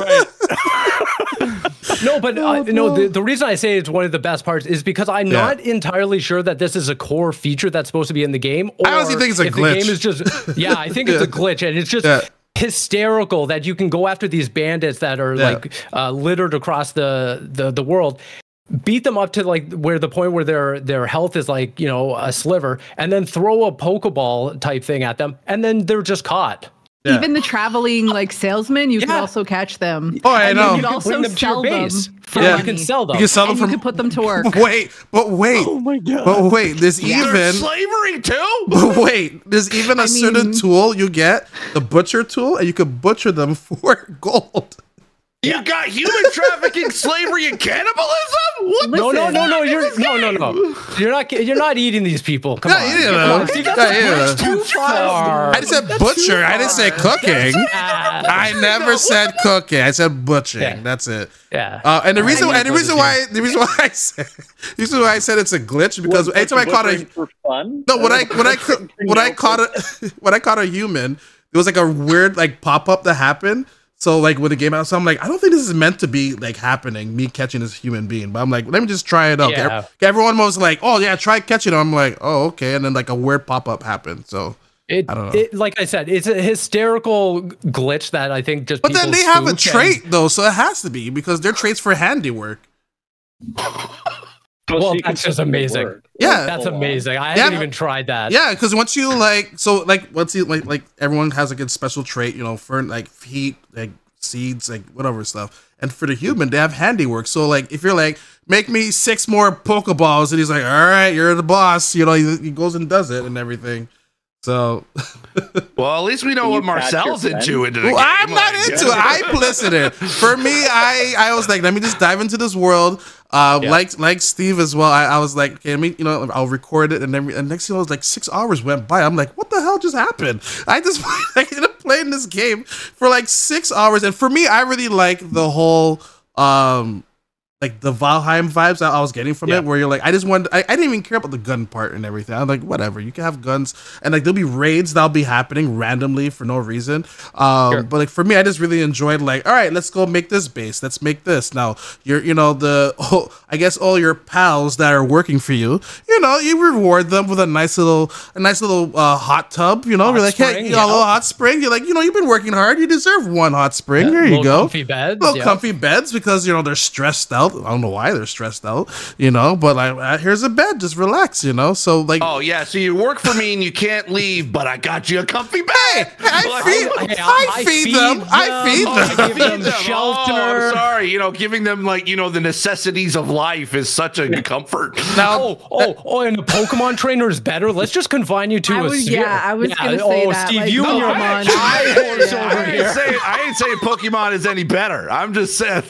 S5: No, but uh, no. The, the reason I say it's one of the best parts is because I'm
S1: Yeah.
S5: not entirely sure that this is a core feature that's supposed to be in the game. Or
S1: I honestly think it's a
S5: if
S1: glitch.
S5: The game is just yeah, I think it's a glitch, and it's just.
S1: Yeah.
S5: Hysterical that you can go after these bandits that are
S1: Yeah.
S5: like uh, littered across the, the the world, beat them up to like where the point where their their health is like, you know, a sliver, and then throw a Pokeball type thing at them, and then they're just caught.
S1: Yeah.
S4: Even the traveling like salesmen, you can
S5: Yeah.
S4: also catch them.
S1: Oh, I
S4: And
S1: know.
S4: You
S1: You
S4: can
S1: can
S4: also
S5: bring them to your
S4: sell them.
S5: base.
S4: For
S1: Yeah.
S5: You can
S4: money.
S5: sell them.
S1: You can sell them
S4: And you
S1: from.
S4: can put them to work.
S1: Wait, but wait,
S3: Oh my god.
S1: but wait. There's
S2: There's
S1: even.
S2: slavery too.
S1: But wait, there's even a
S4: I
S1: certain
S4: mean-
S1: tool you get, the butcher tool, and you can butcher them for gold.
S2: You got human trafficking, slavery, and cannibalism. What?
S5: No, no,
S4: Listen.
S5: no, no. You're no, no, no. You're not. You're not eating these people. Come
S1: Yeah,
S5: on.
S1: you didn't
S5: Come
S1: know.
S5: on. See,
S1: Yeah,
S5: that's
S1: you didn't
S5: bridge
S1: know.
S5: too far.
S1: I just said butcher. I didn't say cooking.
S5: Ah,
S1: I never said cooking. I said butchering.
S5: Yeah.
S1: That's it.
S5: yeah.
S1: Uh, and the reason,
S5: knew
S1: and the
S5: it was
S1: reason
S5: a
S1: why, the reason why I said, the reason why I said it's a glitch because
S6: Was
S1: anytime I caught a,
S6: butchering for fun?
S1: no, when I when I when I caught a when I caught a human, there was like a weird like pop up that happened. So like with the game out, so I'm like, I don't think this is meant to be like happening, me catching this human being. But I'm like, let me just try it out.
S5: Yeah.
S1: Everyone was like, oh yeah, try catching it. I'm like, oh okay. And then like a weird pop-up happened. So
S5: It,
S1: I don't know.
S5: It, like I said, it's a hysterical glitch that I think just.
S1: But then
S5: people
S1: they have a
S5: spook
S1: trait though, so it has to be because their traits for handiwork.
S5: Well, that's just amazing.
S1: Yeah,
S5: That's amazing. I
S1: Yeah.
S5: haven't even tried that.
S1: Yeah, because once you like, so like, once you like, like everyone has like a special trait, you know, for like heat, like seeds, like whatever stuff. And for the human, they have handiwork. So like, if you're like, make me six more Pokeballs, and he's like, all right, you're the boss. You know, he, he goes and does it and everything. So,
S2: well, at least we know
S6: Can
S2: what
S6: you catch
S2: Marcel's
S6: your
S2: into. into the
S1: well,
S2: game.
S1: I'm not
S2: Like,
S1: into it. I listen it. For me, I I was like, let me just dive into this world. Uh,
S5: Yeah.
S1: like like Steve as well. I, I was like, okay, let me, you know, I'll record it, and then and next thing I was like, six hours went by. I'm like, what the hell just happened? I just I ended up playing this game for like six hours, and for me, I really like the whole um. like the Valheim vibes that I was getting from
S5: Yeah.
S1: it, where you're like, I just wanted, I, I didn't even care about the gun part and everything. I'm like, whatever, you can have guns, and like there'll be raids that'll be happening randomly for no reason. Um,
S5: Sure.
S1: But like for me, I just really enjoyed like, all right, let's go make this base, let's make this. Now you're, you know, the oh, I guess all your pals that are working for you, you know, you reward them with a nice little, a nice little uh, hot tub. You know,
S5: Hot
S1: you're like, hey,
S5: spring,
S1: you know, a
S5: yeah.
S1: little hot spring. You're like, you know, you've been working hard, you deserve one hot spring.
S5: Yeah,
S1: There you
S5: little
S1: go.
S5: Comfy beds.
S1: Little
S5: yeah.
S1: comfy beds because you know they're stressed out. I don't know why they're stressed out, you know. But like, uh, here's a bed, just relax, you know. So like,
S2: Oh yeah, so you work for me and you can't leave, but I got you a comfy bed.
S1: hey, I
S2: Like,
S1: feed,
S5: Hey,
S1: I,
S5: I
S1: feed,
S5: feed
S1: them. I
S5: them.
S1: feed
S5: Oh,
S1: them.
S5: I give them
S2: Feed them.
S5: shelter.
S2: Oh, I'm sorry, you know, giving them like you know the necessities of life is such a comfort.
S1: Now,
S5: Oh, oh, oh, and the Pokemon trainer is better. Let's just confine you to
S4: I
S5: a
S4: was-
S5: sphere.
S4: yeah, I was gonna
S5: oh,
S4: say that,
S5: Steve,
S4: like,
S5: you
S4: no,
S5: and your
S4: I-
S5: mind.
S2: I,
S5: horse
S2: I,
S5: over
S2: ain't
S5: here.
S2: saying, I ain't saying Pokemon is any better. I'm just saying.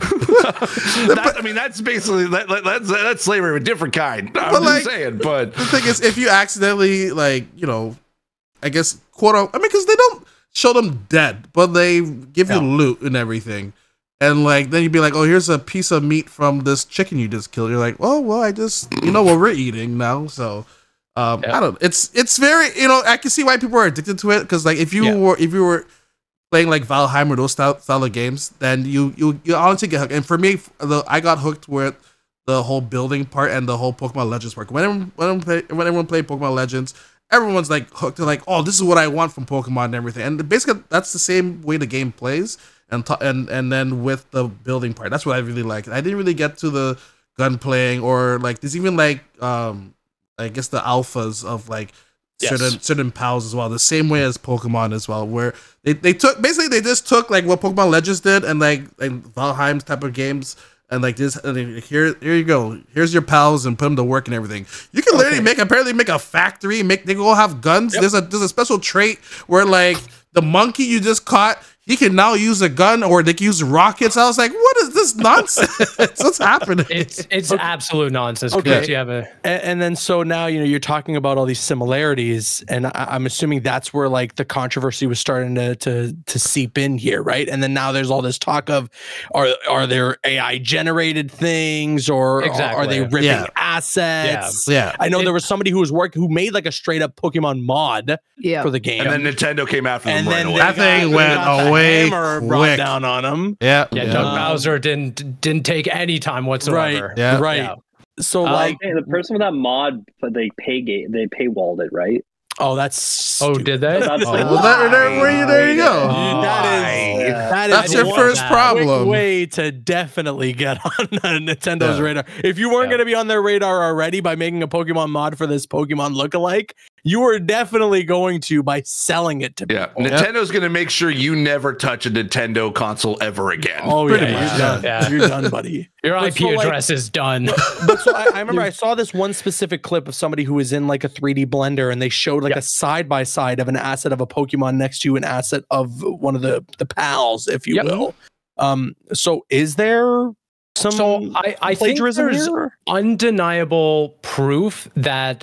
S2: that, I mean, that's basically that, that- that's that's slavery of a different kind. I'm
S1: But,
S2: just
S1: like,
S2: saying, but
S1: the thing is, if you accidentally like, you know, I guess quote unquote, I mean, because they don't show them dead, but they give you
S5: Yeah.
S1: loot and everything. And like then you'd be like, oh, here's a piece of meat from this chicken you just killed. You're like, oh well, I just you know what we're eating now. So um,
S5: Yeah.
S1: I don't. It's it's very you know I can see why people are addicted to it because like if you
S5: Yeah.
S1: were if you were playing like Valheim or those style, style of games, then you you you honestly get hooked. And for me, the, I got hooked with the whole building part and the whole Pokemon Legends part. When everyone, when everyone, play, when everyone played Pokemon Legends, everyone's like hooked. They're like, oh, this is what I want from Pokemon and everything. And basically, that's the same way the game plays. And t- and and then with the building part, that's what I really like. I didn't really get to the gun playing or like there's even like um I guess the alphas of like
S5: Yes.
S1: certain certain pals as well. The same way as Pokemon as well, where they, they took basically they just took like what Pokemon Legends did and like like Valheim's type of games. And like this, and then here, here you go. Here's your pals, and put them to work and everything. You can literally
S5: Okay.
S1: make apparently make a factory. Make they all have guns.
S5: Yep.
S1: There's a there's a special trait where like the monkey you just caught, he can now use a gun, or they can use rockets. I was like, what is this nonsense? What's happening?
S5: It's it's absolute nonsense.
S3: Okay.
S5: Because you have a
S3: And, and then so now you know you're talking about all these similarities, and I, I'm assuming that's where like the controversy was starting to to to seep in here, right? And then now there's all this talk of are are there A I generated things, or
S5: Exactly.
S3: are they ripping
S1: Yeah.
S3: assets?
S1: Yeah,
S3: I know
S5: It-
S3: there was somebody who was working who made like a straight up Pokemon mod
S4: Yeah.
S3: for the game,
S2: and then Nintendo came after them
S3: and
S2: right
S3: then
S2: away.
S3: they
S1: That thing
S3: got-
S1: went
S3: they got the
S1: away
S3: hammer brought
S1: quick.
S3: down on them.
S1: yeah,
S5: yeah,
S1: yeah.
S5: Doug
S3: Um,
S5: Bowser didn't didn't take any time whatsoever.
S1: Yeah.
S3: Right.
S5: Yeah.
S3: So
S5: Uh,
S3: like,
S6: Hey, the person with that mod, but they pay ga- they paywalled it, right?
S3: oh, that's
S5: Oh,
S3: stupid.
S5: did they?
S6: That's
S1: Oh,
S6: like,
S1: well, there, there, there, you- there you go.
S5: Oh.
S3: that is
S6: Yeah.
S3: that is
S1: That's your
S3: one
S1: first
S5: that.
S1: problem.
S3: quick way to definitely get on Nintendo's
S1: Yeah.
S3: radar. If you weren't
S5: Yeah.
S3: going to be on their radar already by making a Pokemon mod for this Pokemon lookalike, you were definitely going to by selling it to
S2: Yeah,
S3: people.
S2: Nintendo's gonna make sure you never touch a Nintendo console ever again.
S3: Oh
S1: Pretty
S3: yeah,
S1: much,
S3: you're done.
S5: yeah.
S3: You're done, buddy.
S5: Your
S3: But
S5: I P
S3: so, like-
S5: address is done.
S3: But so I, I remember I saw this one specific clip of somebody who was in like a three D blender, and they showed like
S5: Yeah.
S3: a side by side of an asset of a Pokemon next to an asset of one of the the pals, if you
S5: Yep.
S3: will. Um, so is there some
S5: So I, I think
S3: plagiarism
S5: there's
S3: here?
S5: undeniable proof that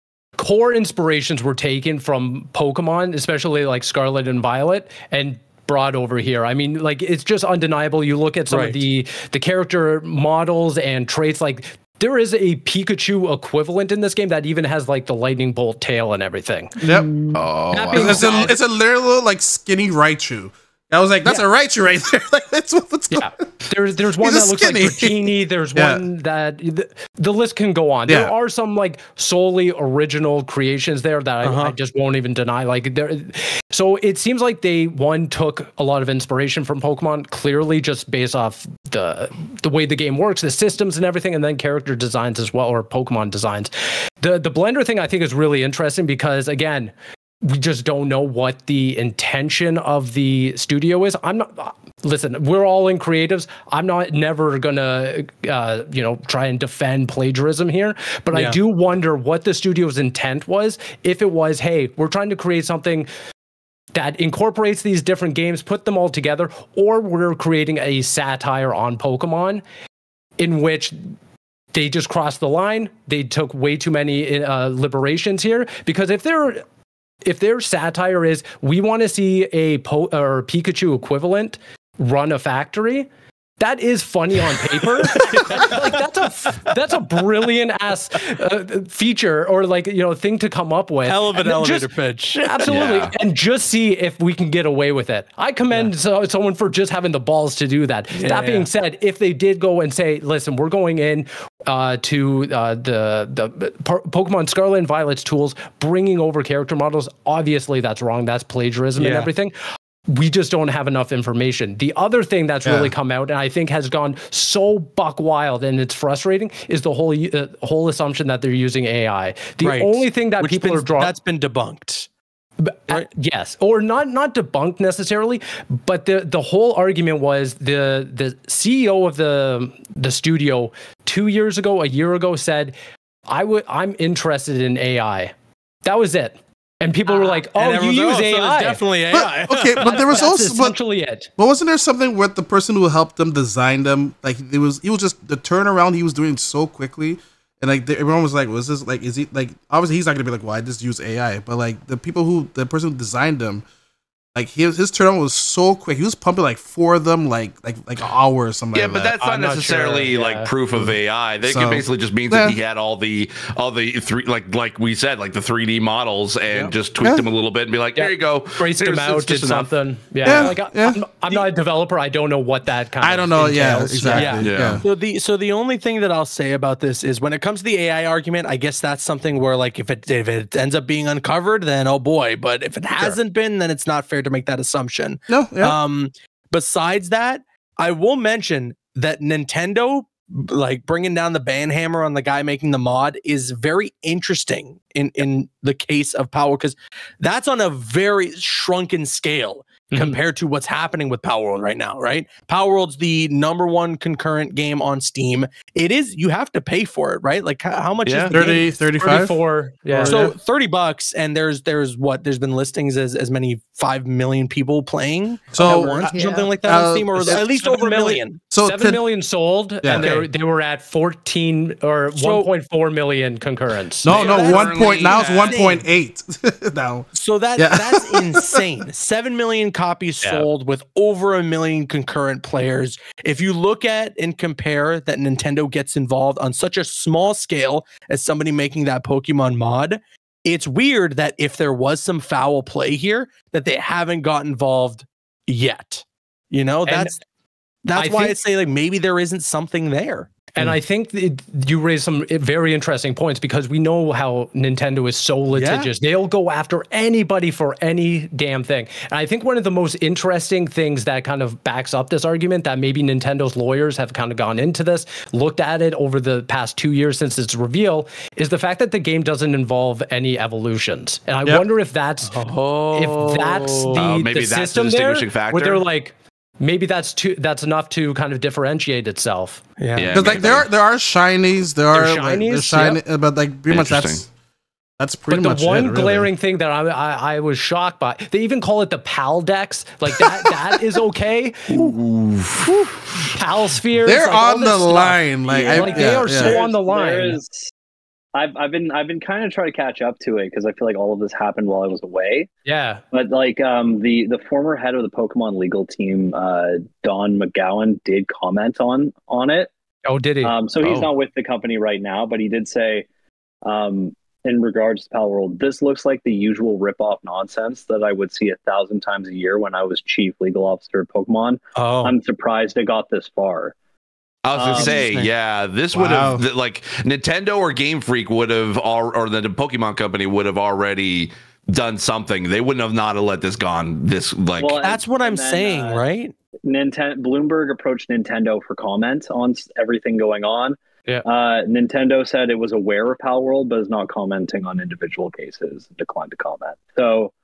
S5: core inspirations were taken from Pokemon, especially like Scarlet and Violet, and brought over here. I mean, like it's just undeniable. You look at some
S3: Right.
S5: of the the character models and traits, like there is a Pikachu equivalent in this game that even has like the lightning bolt tail and everything.
S1: Yep.
S2: Oh,
S5: That
S2: wow.
S5: being
S1: It's a
S5: said-
S1: it's a little like skinny Raichu. I was like, that's yeah. a Raichu right there. Like, that's what, what's
S5: yeah. going on. There's, there's one that looks skinny. like Dratini. There's yeah. one that the, the list can go on. Yeah. There are some like solely original creations there that uh-huh. I, I just won't even deny. Like there, so it seems like they one took a lot of inspiration from Pokemon, clearly just based off the the way the game works, the systems and everything, and then character designs as well, or Pokemon designs. The the Blender thing I think is really interesting because again, we just don't know what the intention of the studio is. I'm not, listen, we're all in creatives. I'm not never gonna, uh, you know, try and defend plagiarism here, but yeah. I do wonder what the studio's intent was. If it was, hey, we're trying to create something that incorporates these different games, put them all together, or we're creating a satire on Pokemon in which they just crossed the line. They took way too many uh, liberations here, because if they're If their satire is, we want to see a po- or Pikachu equivalent run a factory, that is funny on paper. Like that's a that's a brilliant ass uh, feature, or like, you know, thing to come up with.
S3: Hell of an elevator
S5: just,
S3: pitch.
S5: Absolutely, yeah. And just see if we can get away with it. I commend yeah. so, someone for just having the balls to do that. Yeah, that being yeah. said, if they did go and say, listen, we're going in uh, to uh, the the Pokemon Scarlet and Violet's tools, bringing over character models, obviously that's wrong. That's plagiarism yeah. and everything. We just don't have enough information. The other thing that's yeah. really come out, and I think has gone so buck wild and it's frustrating, is the whole uh, whole assumption that they're using A I. The right. only thing that
S3: Which
S5: people
S3: been,
S5: are drawing,
S3: that's been debunked.
S5: But, right. uh, yes, or not not debunked necessarily, but the the whole argument was the the C E O of the the studio two years ago, a year ago, said, "I would I'm interested in A I." That was it. And people uh, were like, "Oh, you use like, oh, A I?
S3: So definitely A I."
S1: But, okay, but there was
S5: That's
S1: also
S5: essentially
S1: but,
S5: it.
S1: But wasn't there something with the person who helped them design them? Like it was, it was just the turnaround he was doing so quickly, and like the, everyone was like, "Was this like? Is he like? Obviously, he's not gonna be like, well, I just use A I." But like the people who, the person who designed them, like his his turnaround was so quick. He was pumping like four of them, like like like an hour or something.
S2: Yeah,
S1: like
S2: but
S1: that.
S2: that's not
S5: I'm not
S2: necessarily
S5: sure.
S2: like
S5: yeah.
S2: proof of A I. They
S1: So,
S2: can basically just means
S1: yeah.
S2: that he had all the all the three like like we said like the three D models and
S1: yeah.
S2: just tweaked
S1: yeah.
S2: them a little bit and be like, there
S5: yeah.
S2: you go,
S5: Traced them out, did something. Yeah,
S1: yeah.
S5: like I,
S1: yeah.
S5: I'm, I'm not a developer. I don't know what that kind.
S1: I
S5: of
S1: don't know. Yeah,
S5: entails.
S1: exactly.
S2: Yeah.
S1: Yeah.
S3: So the so the only thing that I'll say about this is when it comes to the A I argument, I guess that's something where like if it if it ends up being uncovered, then oh boy. But if it hasn't sure. been, then it's not fair to make that assumption.
S1: No. Yeah.
S3: Um. Besides that, I will mention that Nintendo, like bringing down the ban hammer on the guy making the mod, is very interesting in in the case of Power, because that's on a very shrunken scale. Mm-hmm. Compared to what's happening with Power World right now, right? Power World's the number one concurrent game on Steam. It is, you have to pay for it, right? Like how much
S1: yeah.
S3: is the
S1: thirty,
S3: game?
S1: thirty-five?
S5: thirty-four, yeah.
S3: So
S1: yeah.
S3: thirty bucks, and there's there's what there's been listings as as many five million people playing
S1: so
S3: at once,
S4: yeah.
S3: or something like that
S1: uh,
S3: on Steam, or at least over a million.
S1: So
S5: seven
S1: to,
S5: million sold,
S1: yeah.
S5: and
S3: Okay.
S5: they they were at fourteen or
S3: So-
S5: one point four million concurrents.
S1: no, no,
S3: That's
S1: one point now it's
S2: insane.
S1: one point eight now.
S3: So that
S1: Yeah.
S3: that's insane. Seven million copies
S5: Yeah.
S3: sold with over a million concurrent players. If you look at and compare that Nintendo gets involved on such a small scale as somebody making that Pokemon mod, it's weird that if there was some foul play here, that they haven't got involved yet. You know,
S5: And
S3: that's that's
S5: I
S3: why I
S5: think-
S3: say like maybe there isn't something there.
S5: And I think it, you raised some very interesting points, because we know how Nintendo is so litigious. They'll go after anybody for any damn thing. And I think one of the most interesting things that kind of backs up this argument, that maybe Nintendo's lawyers have kind of gone into this, looked at it over the past two years since its reveal, is the fact that the game doesn't involve any evolutions. And I
S1: Yep.
S5: wonder if that's
S3: Oh,
S5: if that's the,
S2: Oh, maybe
S5: the
S2: that's the
S5: system
S2: distinguishing
S5: there,
S2: factor?
S5: where they're like, maybe that's too that's enough to kind of differentiate itself.
S3: yeah.
S2: Yeah.
S1: Because like there are there are shinies, there are
S5: They're
S1: like,
S5: shinies,
S1: there's shiny, uh, but like pretty much that's
S2: Interesting.
S1: that's pretty
S5: But
S1: much
S5: the one
S1: it, really.
S5: glaring thing that I, I I was shocked by, they even call it the PAL Dex. Like that that is okay. PAL spheres.
S1: They're
S5: like all
S1: on
S5: this
S1: the
S5: stuff.
S1: line, like, I,
S5: Like, they
S1: yeah,
S5: are
S1: yeah.
S5: so on the
S6: There
S5: line.
S6: is- I've I've been I've been kind of trying to catch up to it because I feel like all of this happened while I was away.
S5: Yeah.
S6: But like um the the former head of the Pokemon legal team, uh, Don McGowan, did comment on on it.
S5: Oh, did he?
S6: Um, so he's
S2: Oh.
S6: not with the company right now, but he did say, um, in regards to Palworld, this looks like the usual rip-off nonsense that I would see a thousand times a year when I was chief legal officer of Pokemon.
S3: Oh,
S6: I'm surprised it got this far.
S2: I was gonna
S6: Um,
S2: say, yeah, this
S1: Wow.
S2: would have th- like Nintendo or Game Freak would have, all, or the Pokemon Company would have already done something. They wouldn't have not have let this gone. This like
S6: Well,
S3: that's what I'm
S6: and then,
S3: saying,
S6: uh,
S3: right?
S6: Nintendo Bloomberg approached Nintendo for comment on s- everything going on.
S5: Yeah.
S6: Uh, Nintendo said it was aware of Palworld, but is not commenting on individual cases. Declined to comment. So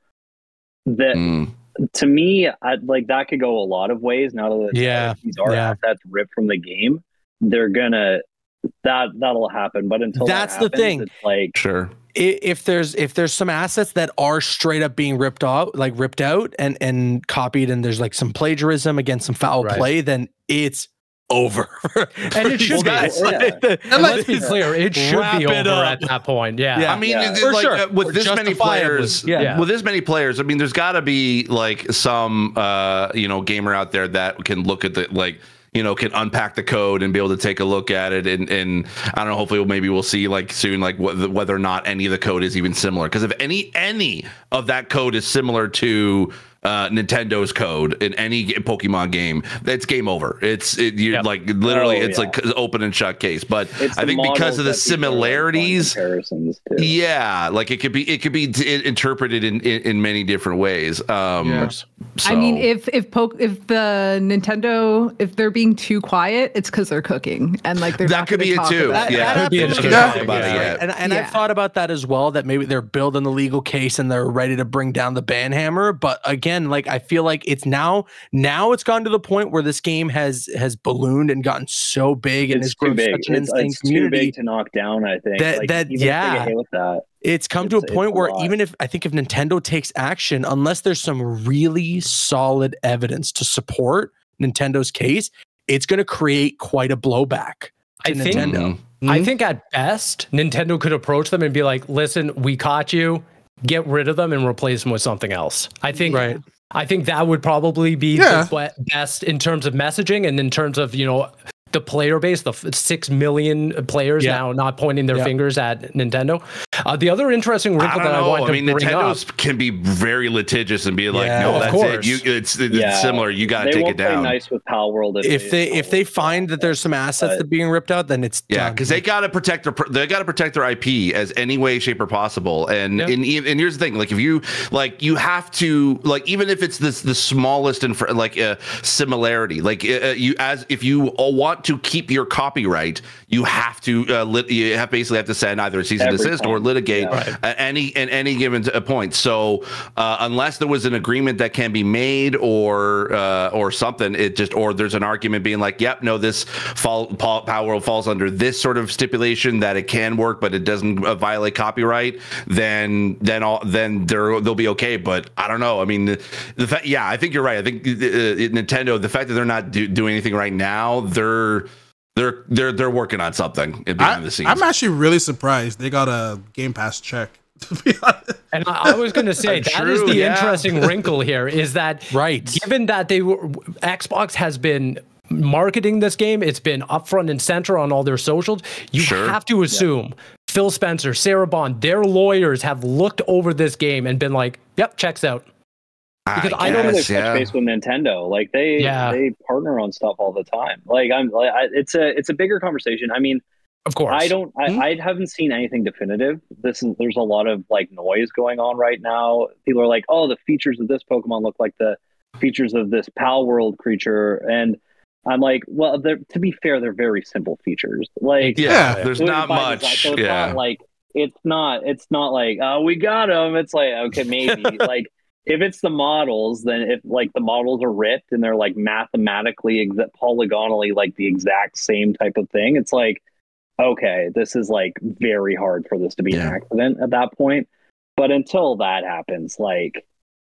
S6: that
S2: mm,
S6: to me, I, like that could go a lot of ways. Now that
S3: Yeah,
S6: these are
S3: yeah.
S6: assets ripped from the game, they're gonna that that'll happen. But until
S3: That's
S6: that
S3: the
S6: happens,
S3: thing.
S6: it's like
S2: sure.
S3: I- If there's if there's some assets that are straight up being ripped out, like ripped out and and copied, and there's like some plagiarism against some foul
S5: Right.
S3: play, then it's over.
S5: And it should be.
S3: Guys,
S6: Yeah.
S3: like, the-
S5: And let's be clear, it should
S3: Wrap
S5: be
S3: it
S5: over
S3: up.
S5: at that point. Yeah.
S3: Yeah.
S2: I mean,
S6: Yeah.
S2: it-
S3: For
S2: like,
S3: sure.
S2: uh, with
S3: Or
S2: this many
S3: justifiably.
S2: players,
S3: Yeah.
S2: with this many players, I mean, there's got to be like some, uh, you know, gamer out there that can look at the like, you know, can unpack the code and be able to take a look at it, and and I don't know. Hopefully, maybe we'll see like soon, like wh- whether or not any of the code is even similar. Because if any any of that code is similar to uh, Nintendo's code in any g- Pokemon game, it's game over. It's it, you
S5: Yep.
S2: like literally,
S6: Oh,
S2: it's
S6: yeah.
S2: like open and shut case. But
S6: it's
S2: I
S6: the
S2: think because of the
S6: models that people are, like, drawing
S2: similarities.
S6: comparisons to.
S2: Yeah, like it could be it could be t- interpreted in, in in many different ways. Um
S1: Yeah.
S2: so,
S4: I mean, if if poke if the Nintendo if they're being too quiet, it's because they're cooking and like they're
S2: That
S4: not
S2: could
S4: gonna
S2: be it
S4: talk
S2: too.
S4: about
S2: Yeah.
S4: it.
S3: that
S5: Could be
S3: absolutely
S5: interesting.
S3: is.
S2: Yeah. About it
S3: Right.
S2: yet.
S3: And, and
S4: Yeah.
S3: I've thought about that as well, that maybe they're building the legal case and they're ready to bring down the ban hammer. But again, like I feel like it's now now it's gone to the point where this game has has ballooned and gotten so big and
S6: It's
S3: has
S6: too
S3: grown
S6: big.
S3: such an
S6: It's,
S3: insane
S6: it's too
S3: community.
S6: big to knock down. I think
S3: That-
S6: Like,
S3: that-
S6: even if they
S3: yeah.
S6: get hit with that.
S3: It's come to a
S6: It's-
S3: point
S6: it's a
S3: where
S6: lot.
S3: even if I think if Nintendo takes action, unless there's some really solid evidence to support Nintendo's case, it's going to create quite a blowback to
S5: I think-
S3: Nintendo.
S2: Mhm.
S5: I think at best, Nintendo could approach them and be like, listen, we caught you, get rid of them and replace them with something else. I think
S3: Right.
S5: I think that would probably be
S1: Yeah.
S5: the be- best in terms of messaging and in terms of, you know, the player base, the f- six million players
S3: Yeah.
S5: now not pointing their
S3: Yeah.
S5: fingers at Nintendo. Uh, the other interesting
S2: I
S5: wrinkle
S2: don't
S5: that I
S2: know.
S5: want
S2: I
S5: to
S2: mean,
S5: bring up,
S2: Nintendo's can be very litigious and be like,
S3: Yeah.
S2: no,
S5: Of
S2: that's
S5: course.
S2: it. You, it's, it's
S6: Yeah.
S2: similar. You got to
S6: They
S2: take
S6: won't
S2: it down.
S6: play nice with Palworld
S3: If they if they find that there's some assets
S6: But-
S3: that are being ripped out, then it's
S2: Yeah,
S3: done.
S2: because they got to protect their they got to protect their I P as any way, shape, or possible. And
S5: Yep.
S2: and, and here's the thing: like if you like, you have to like even if it's this the smallest and like uh, similarity, like uh, you as if you all want to keep your copyright, you have to uh, lit, you have basically have to send either a cease and
S6: Every
S2: desist or
S6: time.
S2: litigate
S6: Yeah.
S2: at any at any given t- point. So uh, unless there was an agreement that can be made or uh, or something, it just or there's an argument being like, yep, no, this fall, Power World falls under this sort of stipulation that it can work, but it doesn't uh, violate copyright. Then then all then they're they'll be okay. But I don't know. I mean, the, the fact, yeah, I think you're right. I think uh, Nintendo, the fact that they're not do, doing anything right now, they're they're they're they're working on something behind
S1: I,
S2: the scenes.
S1: I'm actually really surprised they got a Game Pass check. To be honest.
S5: and I, I was going to say that is
S2: True,
S5: the
S2: yeah.
S5: interesting wrinkle here is that
S3: Right.
S5: given that they were Xbox has been marketing this game, it's been upfront and center on all their socials. You
S2: Sure.
S5: have to assume Phil Spencer, Sarah Bond, their lawyers have looked over this game and been like, "Yep, checks out." because I don't
S6: They
S2: guess,
S6: touch
S2: yeah.
S6: base with Nintendo. Like they
S5: Yeah.
S6: they partner on stuff all the time. Like I'm like I, it's a it's a bigger conversation. I mean,
S5: Of course,
S6: I don't I,
S2: Hmm?
S6: I haven't seen anything definitive. This is there's a lot of like noise going on right now. People are like, oh, the features of this Pokemon look like the features of this Pal World creature, and I'm like, well, they're to be fair, they're very simple features. Like
S2: Yeah,
S1: Yeah.
S2: there's
S6: doing
S2: not
S6: by
S2: much.
S6: design. So it's
S2: yeah.
S6: not like it's not it's not like oh we got them. It's like okay maybe like if it's the models, then if like the models are ripped and they're like mathematically exa- polygonally like the exact same type of thing, it's like okay, this is like very hard for this to be
S2: Yeah.
S6: an accident at that point. But until that happens, like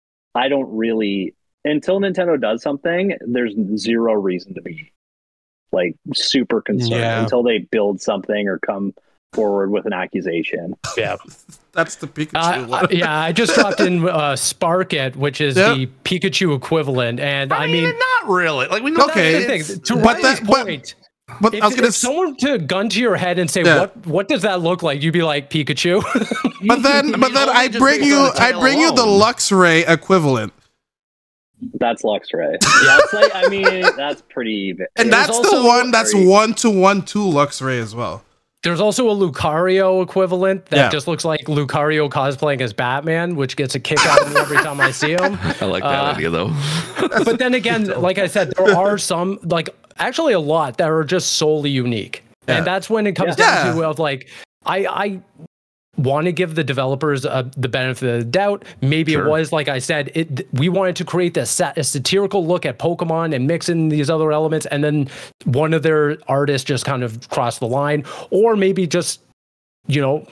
S6: I don't really until Nintendo does something, there's zero reason to be like super concerned
S3: Yeah.
S6: until they build something or come forward with an accusation.
S5: yeah.
S1: That's the Pikachu
S5: Uh,
S1: one.
S5: uh, yeah, I just dropped in uh, Sparkit, which is
S1: Yep.
S5: the Pikachu equivalent, and I, mean,
S2: not really. Like we know
S1: Okay.
S5: the thing, to
S1: But
S5: Riley's
S1: that- but-
S5: point,
S1: But
S5: If,
S1: I was gonna
S5: if someone to gun to your head and say,
S1: Yeah.
S5: "What what does that look like?" You'd be like, "Pikachu."
S1: But then,
S2: mean,
S1: but then
S2: only
S1: I
S2: just
S1: bring
S2: based
S1: you,
S2: on the
S1: I
S2: tail
S1: bring you the
S2: alone.
S1: Luxray equivalent,
S6: That's Luxray. Yeah, it's like, I mean, that's pretty even.
S1: and
S6: There's
S1: that's
S6: also
S1: the one that's
S6: very-
S1: one to one to Luxray as well.
S5: There's also a Lucario equivalent that
S1: Yeah.
S5: just looks like Lucario cosplaying as Batman, which gets a kick out of me every time I see him.
S2: I like that
S5: Uh,
S2: idea though.
S5: But then again, like I said, there are some, like actually a lot that are just solely unique,
S1: Yeah.
S5: and that's when it comes
S1: Yeah.
S5: down to of like I I want to give the developers uh, the benefit of the doubt. Maybe
S2: Sure.
S5: it was like I said, it we wanted to create this sat- a satirical look at Pokemon and mix in these other elements, and then one of their artists just kind of crossed the line, or maybe just you know.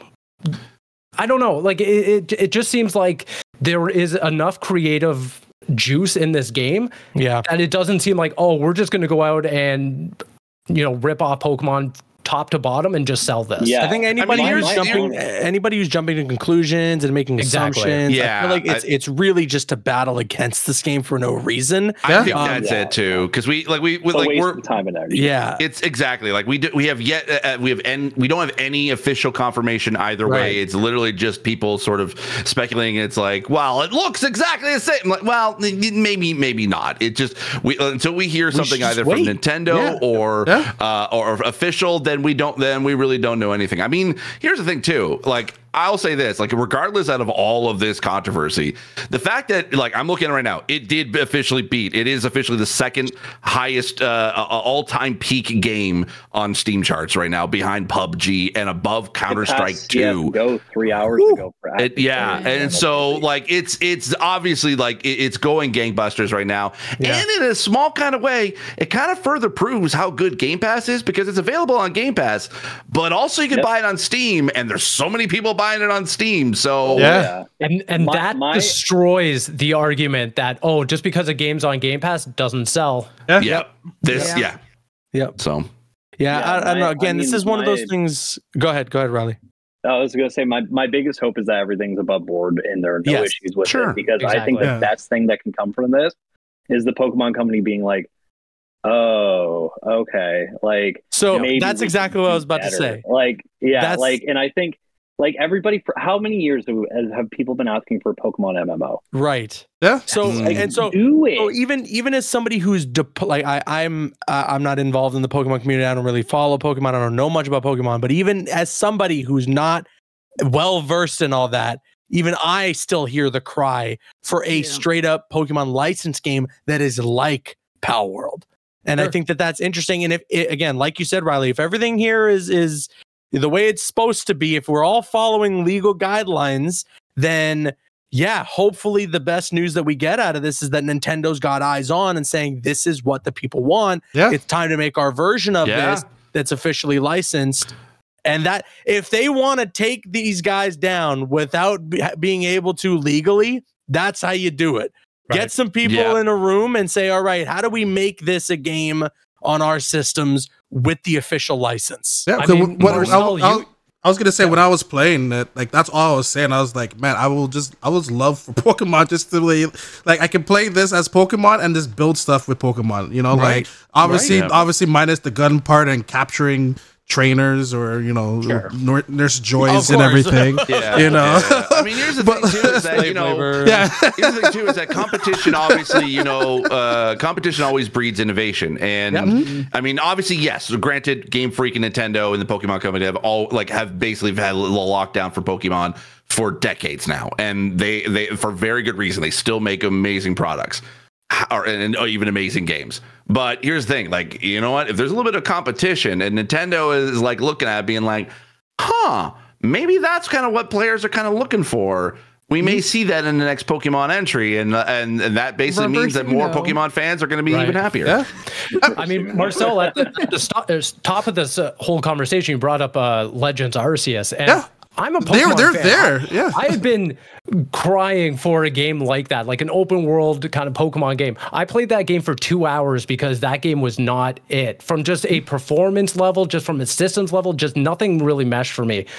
S5: I don't know. Like it, it, it just seems like there is enough creative juice in this game
S3: Yeah.
S5: and it doesn't seem like, oh, we're just going to go out and, you know, rip off Pokemon top to bottom and just sell this.
S6: Yeah.
S3: I think anybody
S2: I mean,
S3: who's
S6: my-
S3: jumping,
S6: my-
S3: anybody who's jumping to conclusions and making
S5: Exactly.
S3: assumptions, I
S2: Yeah,
S3: feel like it's
S2: I-
S3: it's really just a battle against this game for no reason.
S2: I think
S3: Um,
S2: that's
S6: yeah.
S2: it too, because we like we, we
S6: It's a
S2: like
S6: waste
S2: we're
S6: of time and energy.
S3: Yeah,
S2: It's exactly like we do. We have yet uh, we have en- we don't have any official confirmation either
S3: Right.
S2: way. It's literally just people sort of speculating. It's like, well, it looks exactly the same. I'm like, well, maybe maybe not. It just we until we hear something
S3: should just
S2: either
S3: wait.
S2: from Nintendo
S3: Yeah.
S2: or
S1: Yeah.
S2: uh, or official, then we don't. Then we really don't know anything. I mean, here's the thing too. Like, I'll say this, like, regardless out of all of this controversy, the fact that, like, I'm looking at it right now, it did officially beat, it is officially the second highest uh, all-time peak game on Steam charts right now, behind P U B G and above Counter-Strike
S6: Past, yeah,
S2: two.
S6: go three hours ago. For
S2: It, yeah,
S6: active
S2: and
S6: play.
S2: so like it's it's obviously like it- it's going gangbusters right now,
S3: Yeah.
S2: and in a small kind of way, it kind of further proves how good Game Pass is because it's available on Game Pass, but also you can
S6: Yep.
S2: buy it on Steam, and there's so many people buying it on Steam. So
S1: Yeah.
S5: And and
S6: My-
S5: that
S6: my-
S5: destroys the argument that, oh, just because a game's on Game Pass doesn't sell.
S2: yeah, this
S4: Yeah.
S2: yeah,
S3: Yep.
S2: So
S3: yeah.
S6: Yeah,
S3: I, I don't know.
S6: my-
S3: Again,
S6: I
S3: this
S6: mean,
S3: is one of those
S6: my-
S3: things. Go ahead. Go ahead, Riley.
S6: I was going to say my, my biggest hope is that everything's above board and there are no
S3: Yes,
S6: issues with
S2: sure,
S6: it, because I
S5: exactly.
S6: think the
S1: Yeah.
S6: best thing that can come from this is the Pokemon Company being like, oh, okay, like
S3: So
S6: maybe
S3: that's
S6: we
S3: exactly
S6: can
S3: what I
S6: do
S3: was about to
S6: better.
S3: say.
S6: Like, yeah,
S3: That's-
S6: like, and I think like everybody for how many years have, have people been asking for a Pokemon M M O?
S3: Right.
S1: Yeah.
S3: So
S2: Like,
S3: and so.
S6: Do it.
S3: So even even as somebody who's dep- like I I'm uh, I'm not involved in the Pokemon community. I don't really follow Pokemon. I don't know much about Pokemon. But even as somebody who's not well versed in all that, even I still hear the cry for a
S4: Yeah.
S3: straight up Pokemon license game that is like Pal World. And I
S5: Sure.
S3: think that that's interesting. And if it, again, like you said, Riley, if everything here is is the way it's supposed to be, if we're all following legal guidelines, then yeah, hopefully the best news that we get out of this is that Nintendo's got eyes on and saying this is what the people want.
S1: Yeah.
S3: It's time to make our version of
S2: Yeah.
S3: this that's officially licensed. And that if they want to take these guys down without be- being able to legally, that's how you do it.
S5: Right.
S3: Get some people
S2: Yeah.
S3: in a room and say, all right, how do we make this a game on our systems with the official license?
S1: Yeah,
S5: I
S1: 'cause
S5: mean,
S1: what-
S5: Marcel,
S1: I, I-
S5: you-
S1: I was gonna say when I was playing that, like that's all I was saying. I was like, man, I will just, I was love for Pokemon just to really, like, I can play this as Pokemon and just build stuff with Pokemon. You know,
S3: Right.
S1: like obviously,
S2: Right. Yeah.
S1: obviously minus the gun part and capturing trainers or you know Nor- Nurse Joys
S3: Of
S1: and
S3: course.
S1: everything.
S2: yeah,
S1: You know?
S2: yeah. I mean, here's the
S1: But-
S2: thing too is that you know.
S3: Flavor.
S1: Yeah,
S2: Here's the thing too is that competition obviously you know uh competition always breeds innovation, and I mean obviously yes, granted Game Freak and Nintendo and the Pokemon Company have all like have basically had a little lockdown for Pokemon for decades now, and they they for very good reason they still make amazing products or and, and even amazing games. But here's the thing, like, you know what, if there's a little bit of competition and Nintendo is like looking at it being like, huh, maybe that's kind of what players are kind of looking for, we may see that in the next Pokemon entry, and uh, and, and that basically means that
S4: Reverse
S2: more
S4: Uno.
S2: Pokemon fans are going to be
S5: Right.
S2: even happier.
S1: yeah.
S5: I mean, Marcel, at the, at the sto- uh, top of this uh, whole conversation, you brought up uh, Legends Arceus, and
S1: Yeah.
S5: I'm a
S1: They're
S5: Pokemon
S1: they're
S5: fan.
S1: there.
S5: I,
S1: Yeah,
S5: I have been crying for a game like that, like an open world kind of Pokemon game. I played that game for two hours because that game was not it. From just a performance level, just from a systems level, just nothing really meshed for me.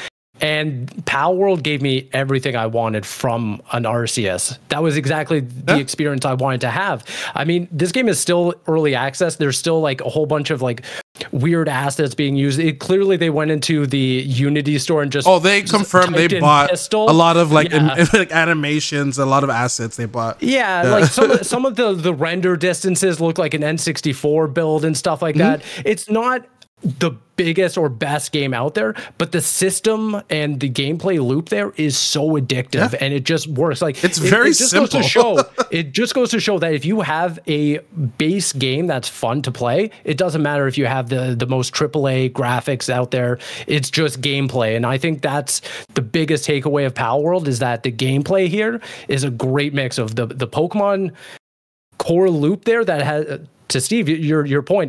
S5: And Pal World gave me everything I wanted from an Arceus. That was exactly the
S1: Yeah.
S5: experience I wanted to have. I mean, this game is still early access. There's still like a whole bunch of like weird assets being used. It, clearly, they went into the Unity store and just
S1: oh, they confirmed they bought
S5: pistol.
S1: a lot of like,
S5: yeah.
S1: in, like animations, a lot of assets they bought.
S5: Yeah, yeah. like some of, some of the the render distances look like an N sixty-four build and stuff like mm-hmm. that. It's not the biggest or best game out there, but the system and the gameplay loop there is so addictive yeah. and it just works. Like
S1: it's
S5: it,
S1: very
S5: it just
S1: simple.
S5: Goes to show, it just goes to show that if you have a base game that's fun to play, it doesn't matter if you have the the most triple A graphics out there. It's just gameplay, and I think that's the biggest takeaway of Palworld is that the gameplay here is a great mix of the the Pokemon core loop there that has. To Steve, your your point,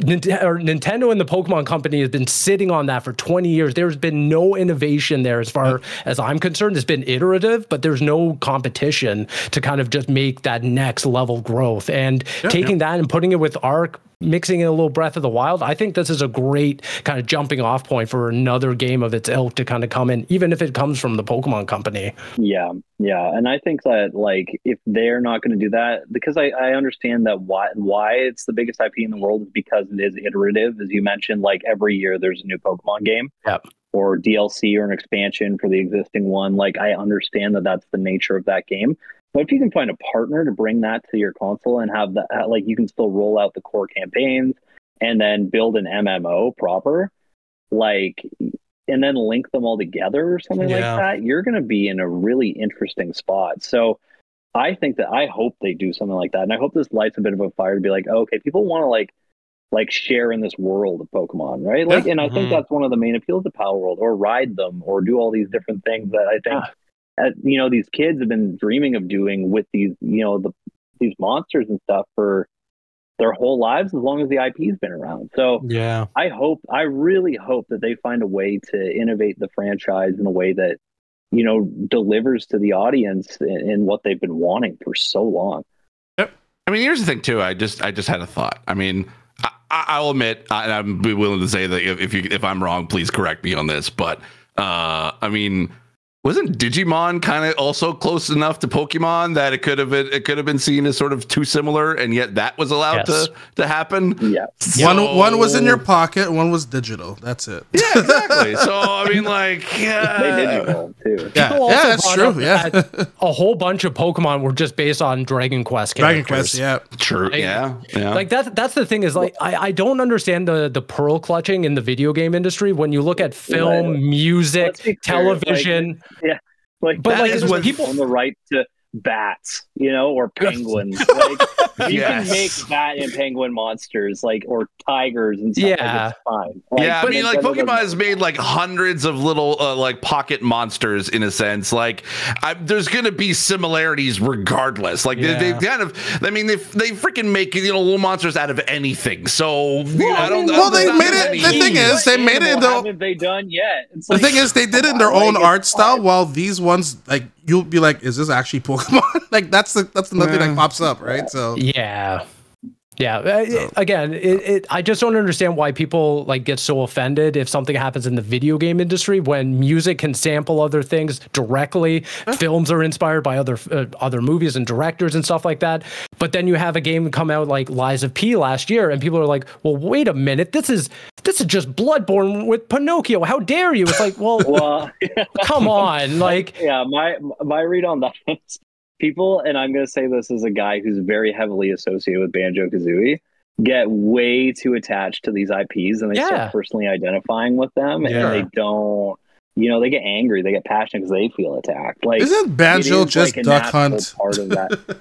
S5: Nintendo and the Pokemon Company has been sitting on that for twenty years. There's been no innovation there as far as I'm concerned. It's been iterative, but there's no competition to kind of just make that next level growth. And yeah, taking yeah. that and putting it with Arc, mixing in a little Breath of the Wild, I think this is a great kind of jumping off point for another game of its ilk to kind of come in, even if it comes from the Pokemon Company.
S6: Yeah, yeah. And I think that, like, if they're not going to do that, because I, I understand that why why it's the biggest I P in the world is because it is iterative. As you mentioned, like, every year there's a new Pokemon game.
S5: Yep.
S6: Or D L C or an expansion for the existing one. Like, I understand that that's the nature of that game. But if you can find a partner to bring that to your console and have that, like, you can still roll out the core campaigns and then build an M M O proper, like, and then link them all together or something yeah. like that, you're going to be in a really interesting spot. So I think that I hope they do something like that. And I hope this lights a bit of a fire to be like, oh, okay, people want to like, like share in this world of Pokemon, right? Like, yeah. and I mm-hmm. think that's one of the main appeals of Palworld, or ride them, or do all these different things that I think, yeah. uh, you know, these kids have been dreaming of doing with these, you know, the these monsters and stuff for their whole lives, as long as the I P's been around. So
S3: yeah,
S6: I hope, I really hope that they find a way to innovate the franchise in a way that, you know, delivers to the audience in, in what they've been wanting for so long.
S2: Yep. I mean, here's the thing too. I just, I just had a thought. I mean, I, I'll admit, and I'm willing to say that if, if you, if I'm wrong, please correct me on this. But uh, I mean, wasn't Digimon kind of also close enough to Pokemon that it could have been, it could have been seen as sort of too similar, and yet that was allowed yes. to to happen?
S6: Yeah.
S2: So,
S1: one one was in your pocket, one was digital. That's it.
S2: Yeah, exactly. So I mean, like, yeah,
S6: they digital too.
S1: Yeah, yeah, that's true. Yeah,
S5: a whole bunch of Pokemon were just based on Dragon Quest characters.
S1: Dragon Quest, yeah,
S2: true.
S5: Like,
S2: yeah, yeah.
S5: Like that's that's the thing is like I I don't understand the the pearl clutching in the video game industry when you look at film, right. music, television.
S6: Like, yeah. Like,
S5: but like,
S6: is when people own the right to bats, you know, or penguins. Like, you yes. can make bat and penguin monsters, like, or tigers and stuff.
S5: Yeah,
S6: like, it's fine. Like,
S2: yeah. I mean, like, Pokemon has made like hundreds of little uh, like pocket monsters in a sense. Like, I, there's gonna be similarities regardless. Like, yeah. they, they kind of, I mean, they they freaking make, you know, little monsters out of anything. So you know, I don't.
S1: Well, they made it. The thing is, they made it.
S6: What haven't they done yet? It's
S1: the
S6: like,
S1: thing is, they did it in their own art style. While these ones, like, you'll be like, is this actually Pokemon? Like, that's the that's another thing that pops up, right? So
S5: yeah. Yeah. So. Again, it, it, I just don't understand why people like get so offended if something happens in the video game industry when music can sample other things directly. Huh? Films are inspired by other uh, other movies and directors and stuff like that. But then you have a game come out like Lies of P last year, and people are like, "Well, wait a minute, this is this is just Bloodborne with Pinocchio. How dare you?" It's like, well, well come on, like,
S6: yeah. My my read on that is, people, and I'm going to say this as a guy who's very heavily associated with Banjo-Kazooie, get way too attached to these I Ps, and they
S5: yeah.
S6: start personally identifying with them, yeah. and they don't, you know, they get angry, they get passionate because they feel attacked. Like,
S1: isn't Banjo is just like Duck Hunt?
S6: Part of that.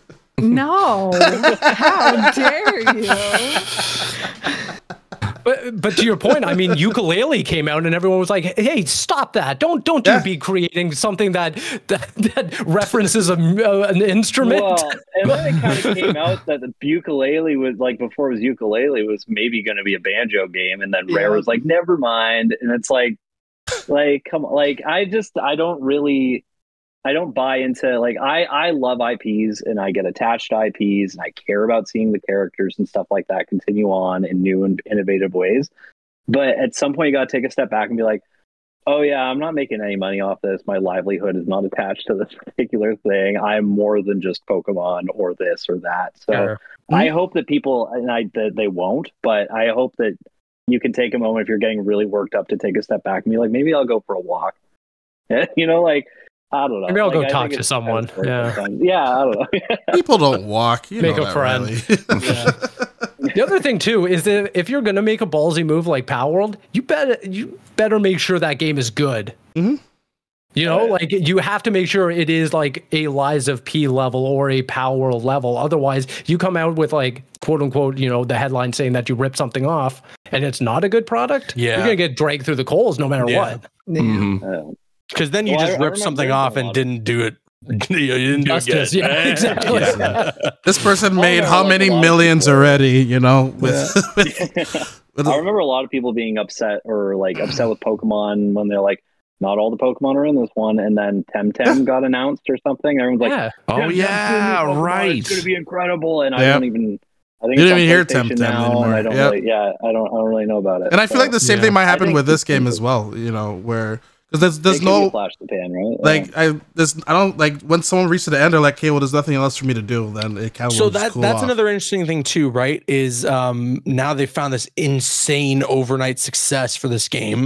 S4: No, how dare you?
S5: But but to your point, I mean, Ukulele came out and everyone was like, "Hey, stop that! Don't don't yeah. you be creating something that that, that references a, uh, an instrument."
S6: Well, and then it kind of came out that the Ukulele was like, before it was Ukulele, was maybe going to be a banjo game, and then yeah. Rare was like, "Never mind," and it's like, like come on, like I just I don't really. I don't buy into, like, I, I love I Ps and I get attached to I Ps and I care about seeing the characters and stuff like that continue on in new and innovative ways. But at some point you got to take a step back and be like, oh yeah, I'm not making any money off this. My livelihood is not attached to this particular thing. I'm more than just Pokemon or this or that. So sure. I hope that people, and I that they won't, but I hope that you can take a moment if you're getting really worked up to take a step back and be like, maybe I'll go for a walk. You know, like, I don't know.
S5: Maybe I'll
S6: like,
S5: go
S6: I
S5: talk
S6: think
S5: to
S6: it's
S5: someone.
S6: kind of
S5: Yeah.
S6: sometimes. Yeah, I don't know.
S1: People don't walk. You
S5: Make
S1: know
S5: a
S1: that,
S5: friend.
S1: Riley.
S5: Yeah. The other thing too is that if you're gonna make a ballsy move like Power World, you better you better make sure that game is good.
S1: Mm-hmm.
S5: You know, like you have to make sure it is like a Lies of P level or a Power World level. Otherwise, you come out with like quote unquote, you know, the headline saying that you ripped something off and it's not a good product.
S3: Yeah.
S5: You're gonna get dragged through the coals no matter
S3: Yeah.
S5: what.
S4: Yeah.
S2: Mhm.
S6: Uh,
S3: Because then you
S6: Well, I-
S3: just
S6: I
S3: ripped
S6: remember
S3: something
S6: there's
S3: off
S6: a
S3: and
S6: lot of-
S3: didn't do it. you didn't do
S5: Justice,
S3: it good.
S5: yeah, exactly.
S1: This person
S6: Oh,
S1: made
S6: no,
S1: how
S6: like
S1: many
S6: a lot of
S1: millions
S6: people-
S1: already? You know, with, with, with
S6: I remember a lot of people being upset or like upset with Pokemon when they're like, not all the Pokemon are in this one, and then Temtem got announced or something. Everyone's like,
S5: Yeah.
S2: Oh
S6: "Temtem's
S2: yeah,
S6: new Pokemon,
S2: right.
S6: it's gonna be incredible." And I
S1: Yeah.
S6: don't even. I think
S1: You
S6: it's
S1: don't
S6: on
S1: even hear
S6: PlayStation
S1: Temtem
S6: now,
S1: anymore.
S6: and I don't
S1: Yep.
S6: really, yeah, I don't, I don't really know about it.
S1: and I feel
S6: So,
S1: like the same
S5: Yeah.
S1: thing might
S6: I
S1: happen
S6: think-
S1: with this game as well. You know, where because there's
S6: it
S1: there's
S6: can be a
S1: no
S6: flash in the pan, right?
S1: like I there's I don't like when someone reaches the end, they're like, okay, well, there's nothing else for me to do. Then it kind of
S3: So
S1: will just
S3: that
S1: cool
S3: that's
S1: off.
S3: another interesting thing too, right? Is um now they found this insane overnight success for this game.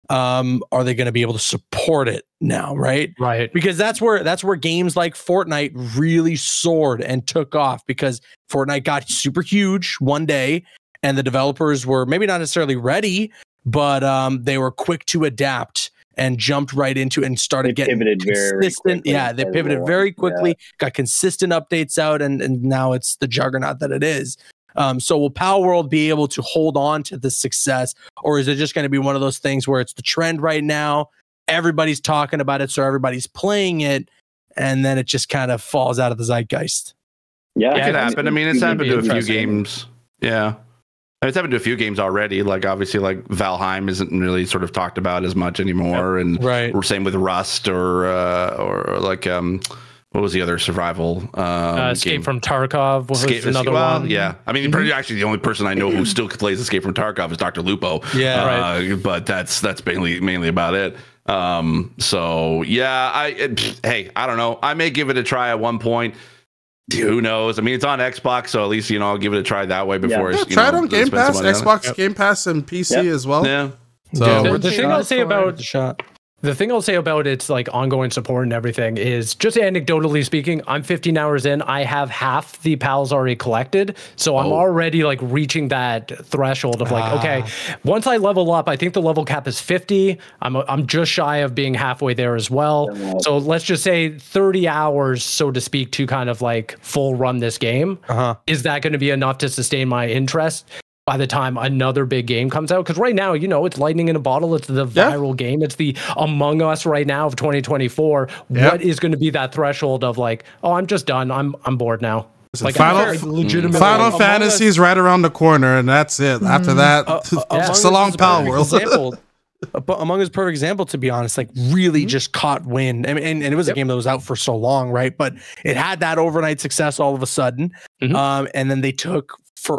S3: Um, are they going to be able to support it now, right?
S5: Right.
S3: Because that's where that's where games like Fortnite really soared and took off because Fortnite got super huge one day and the developers were maybe not necessarily ready, but um they were quick to adapt and jumped right into it and started
S6: They
S3: getting
S6: pivoted very
S3: consistent.
S6: quickly
S3: Yeah,
S6: and
S3: they
S6: started
S3: pivoted
S6: rolling.
S3: very quickly, got consistent updates out, and, and now it's the juggernaut that it is. Um, so will Power World be able to hold on to the success, or is it just going to be one of those things where it's the trend right now? Everybody's talking about it, so everybody's playing it, and then it just kind of falls out of the zeitgeist.
S6: Yeah,
S2: It could
S6: I
S2: happen. I mean, it's
S6: it'd
S2: happened
S6: be
S2: to a few
S6: interesting.
S2: games. Yeah. It's happened to a few games already. Like obviously, like Valheim isn't really sort of talked about as much anymore, and
S3: Right.
S2: or same with Rust or uh, or like um, what was the other survival um,
S5: Uh, Escape
S2: game?
S5: from Tarkov was
S2: Escape,
S5: another
S2: well,
S5: one.
S2: Yeah, I mean, pretty actually the only person I know who still plays Escape from Tarkov is Doctor Lupo.
S3: Yeah,
S2: uh, but that's that's mainly mainly about it. Um, so yeah, I it, hey, I don't know. I may give it a try at one point. Who knows? I mean, it's on Xbox, so at least you know I'll give it a try that way before.
S1: Yeah,
S2: I, you
S1: try it
S2: know,
S1: on Game
S2: spend some
S1: Pass,
S2: money on it.
S1: Xbox Game Pass, and P C
S6: Yep.
S1: as well.
S2: Yeah.
S1: So
S5: The,
S4: What's
S5: the
S4: your
S5: thing I'll
S4: thoughts
S5: say
S4: for
S5: about
S3: The shot.
S5: The thing I'll say about its like ongoing support and everything is just anecdotally speaking, I'm fifteen hours in. I have half the pals already collected. So I'm
S2: Oh.
S5: already like reaching that threshold of like,
S3: Ah.
S5: okay, once I level up, I think the level cap is fifty. I'm I'm just shy of being halfway there as well.
S6: Yeah.
S5: So let's just say thirty hours, so to speak, to kind of like full run this game.
S3: Uh-huh.
S5: Is that going to be enough to sustain my interest by the time another big game comes out? Because right now, you know, it's lightning in a bottle. It's the
S1: Yeah.
S5: viral game. It's the Among Us right now of twenty twenty-four.
S1: Yep.
S5: What is going to be that threshold of like, oh, I'm just done. I'm I'm bored now. Like
S1: Final-
S5: I'm legitimately
S1: Final
S5: like,
S1: Fantasy is right around the corner, and that's it. After that,
S3: Uh, uh, Among
S1: so
S3: Us
S1: long,
S3: is a
S1: Power
S3: perfect
S1: World.
S3: Example. Uh, But Among Us is a perfect example, to be honest, like really just caught wind. I mean, and, and it was a
S5: Yep.
S3: game that was out for so long, right? But it had that overnight success all of a sudden.
S5: Mhm.
S3: Um, and then they took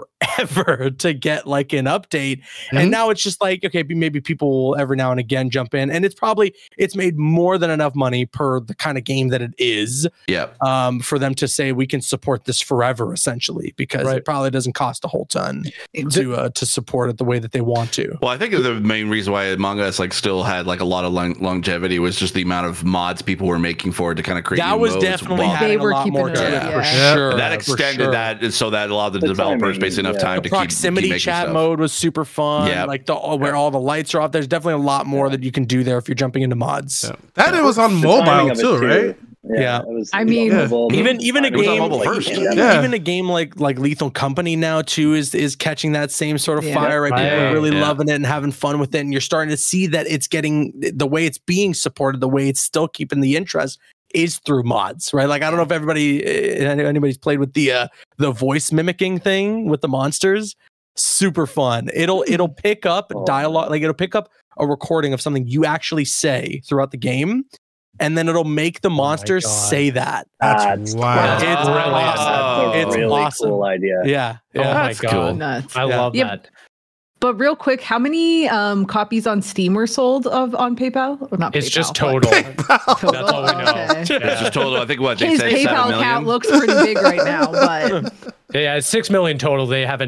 S3: forever to get like an update.
S1: Mhm.
S3: And now it's just like, okay, maybe people will every now and again jump in. And it's probably, it's made more than enough money per the kind of game that it is
S2: Yeah.
S3: um, for them to say we can support this forever, essentially, because
S5: Right.
S3: it probably doesn't cost a whole ton to uh, to support it the way that they want to.
S2: Well, I think the main reason why Among Us like still had like a lot of long- longevity was just the amount of mods people were making for it to kind of create.
S3: That
S2: new
S3: was
S2: modes
S3: definitely
S2: while-
S3: adding
S4: They were
S3: a lot
S4: keeping
S3: more
S4: it
S3: to
S2: up,
S3: it
S4: yeah.
S3: for
S1: Yeah.
S3: sure.
S2: that
S3: for
S2: extended
S3: sure.
S2: that so that a lot of the,
S6: The
S2: developers
S6: timing,
S2: basically enough
S6: yeah.
S2: time
S3: The
S2: to keep,
S3: proximity
S2: keep making
S3: chat
S2: stuff.
S3: mode was super fun.
S2: Yep.
S3: Like the where all the lights are off. There's definitely a lot more that you can do there if you're jumping into mods.
S1: Yeah. That it was on
S6: The timing
S1: mobile
S6: of it,
S1: too, right?
S6: Yeah,
S3: Yeah.
S6: it was,
S4: I
S6: it was
S4: mean-
S6: on mobile.
S3: Even even a
S6: Timing was on
S3: game
S2: mobile
S6: like
S2: first.
S6: pandemic.
S1: Yeah.
S3: even a game like like Lethal Company now too is is catching that same sort of
S4: Yeah.
S3: fire. Right, people are
S5: Right.
S3: really
S2: Yeah.
S3: loving it and having fun with it, and you're starting to see that it's getting the way it's being supported, the way it's still keeping the interest is through mods, right? Like I don't know if everybody uh, anybody's played with the uh, the voice mimicking thing with the monsters. Super fun. It'll it'll pick up
S6: Oh.
S3: dialogue, like it'll pick up a recording of something you actually say throughout the game, and then it'll make the monsters
S5: God.
S3: say that.
S1: That's
S6: That's
S1: wild.
S3: It's
S6: That's
S3: really
S2: awesome.
S6: a
S3: It's
S6: really
S3: awesome.
S6: cool idea.
S3: Yeah,
S5: Oh
S3: yeah.
S5: my
S2: That's
S5: god,
S2: cool.
S4: Nuts.
S5: I
S3: Yeah.
S5: love
S4: Yep.
S5: that.
S4: But real quick, how many um, copies on Steam were sold of on PayPal? Or not
S5: It's
S4: PayPal,
S5: just
S4: but-
S5: total.
S4: Total?
S5: That's all we know.
S4: Okay.
S2: It's just total. I think what they
S4: His
S2: say seven
S4: PayPal
S2: million.
S4: account looks pretty big right now, but
S5: Yeah, it's six million total. They haven't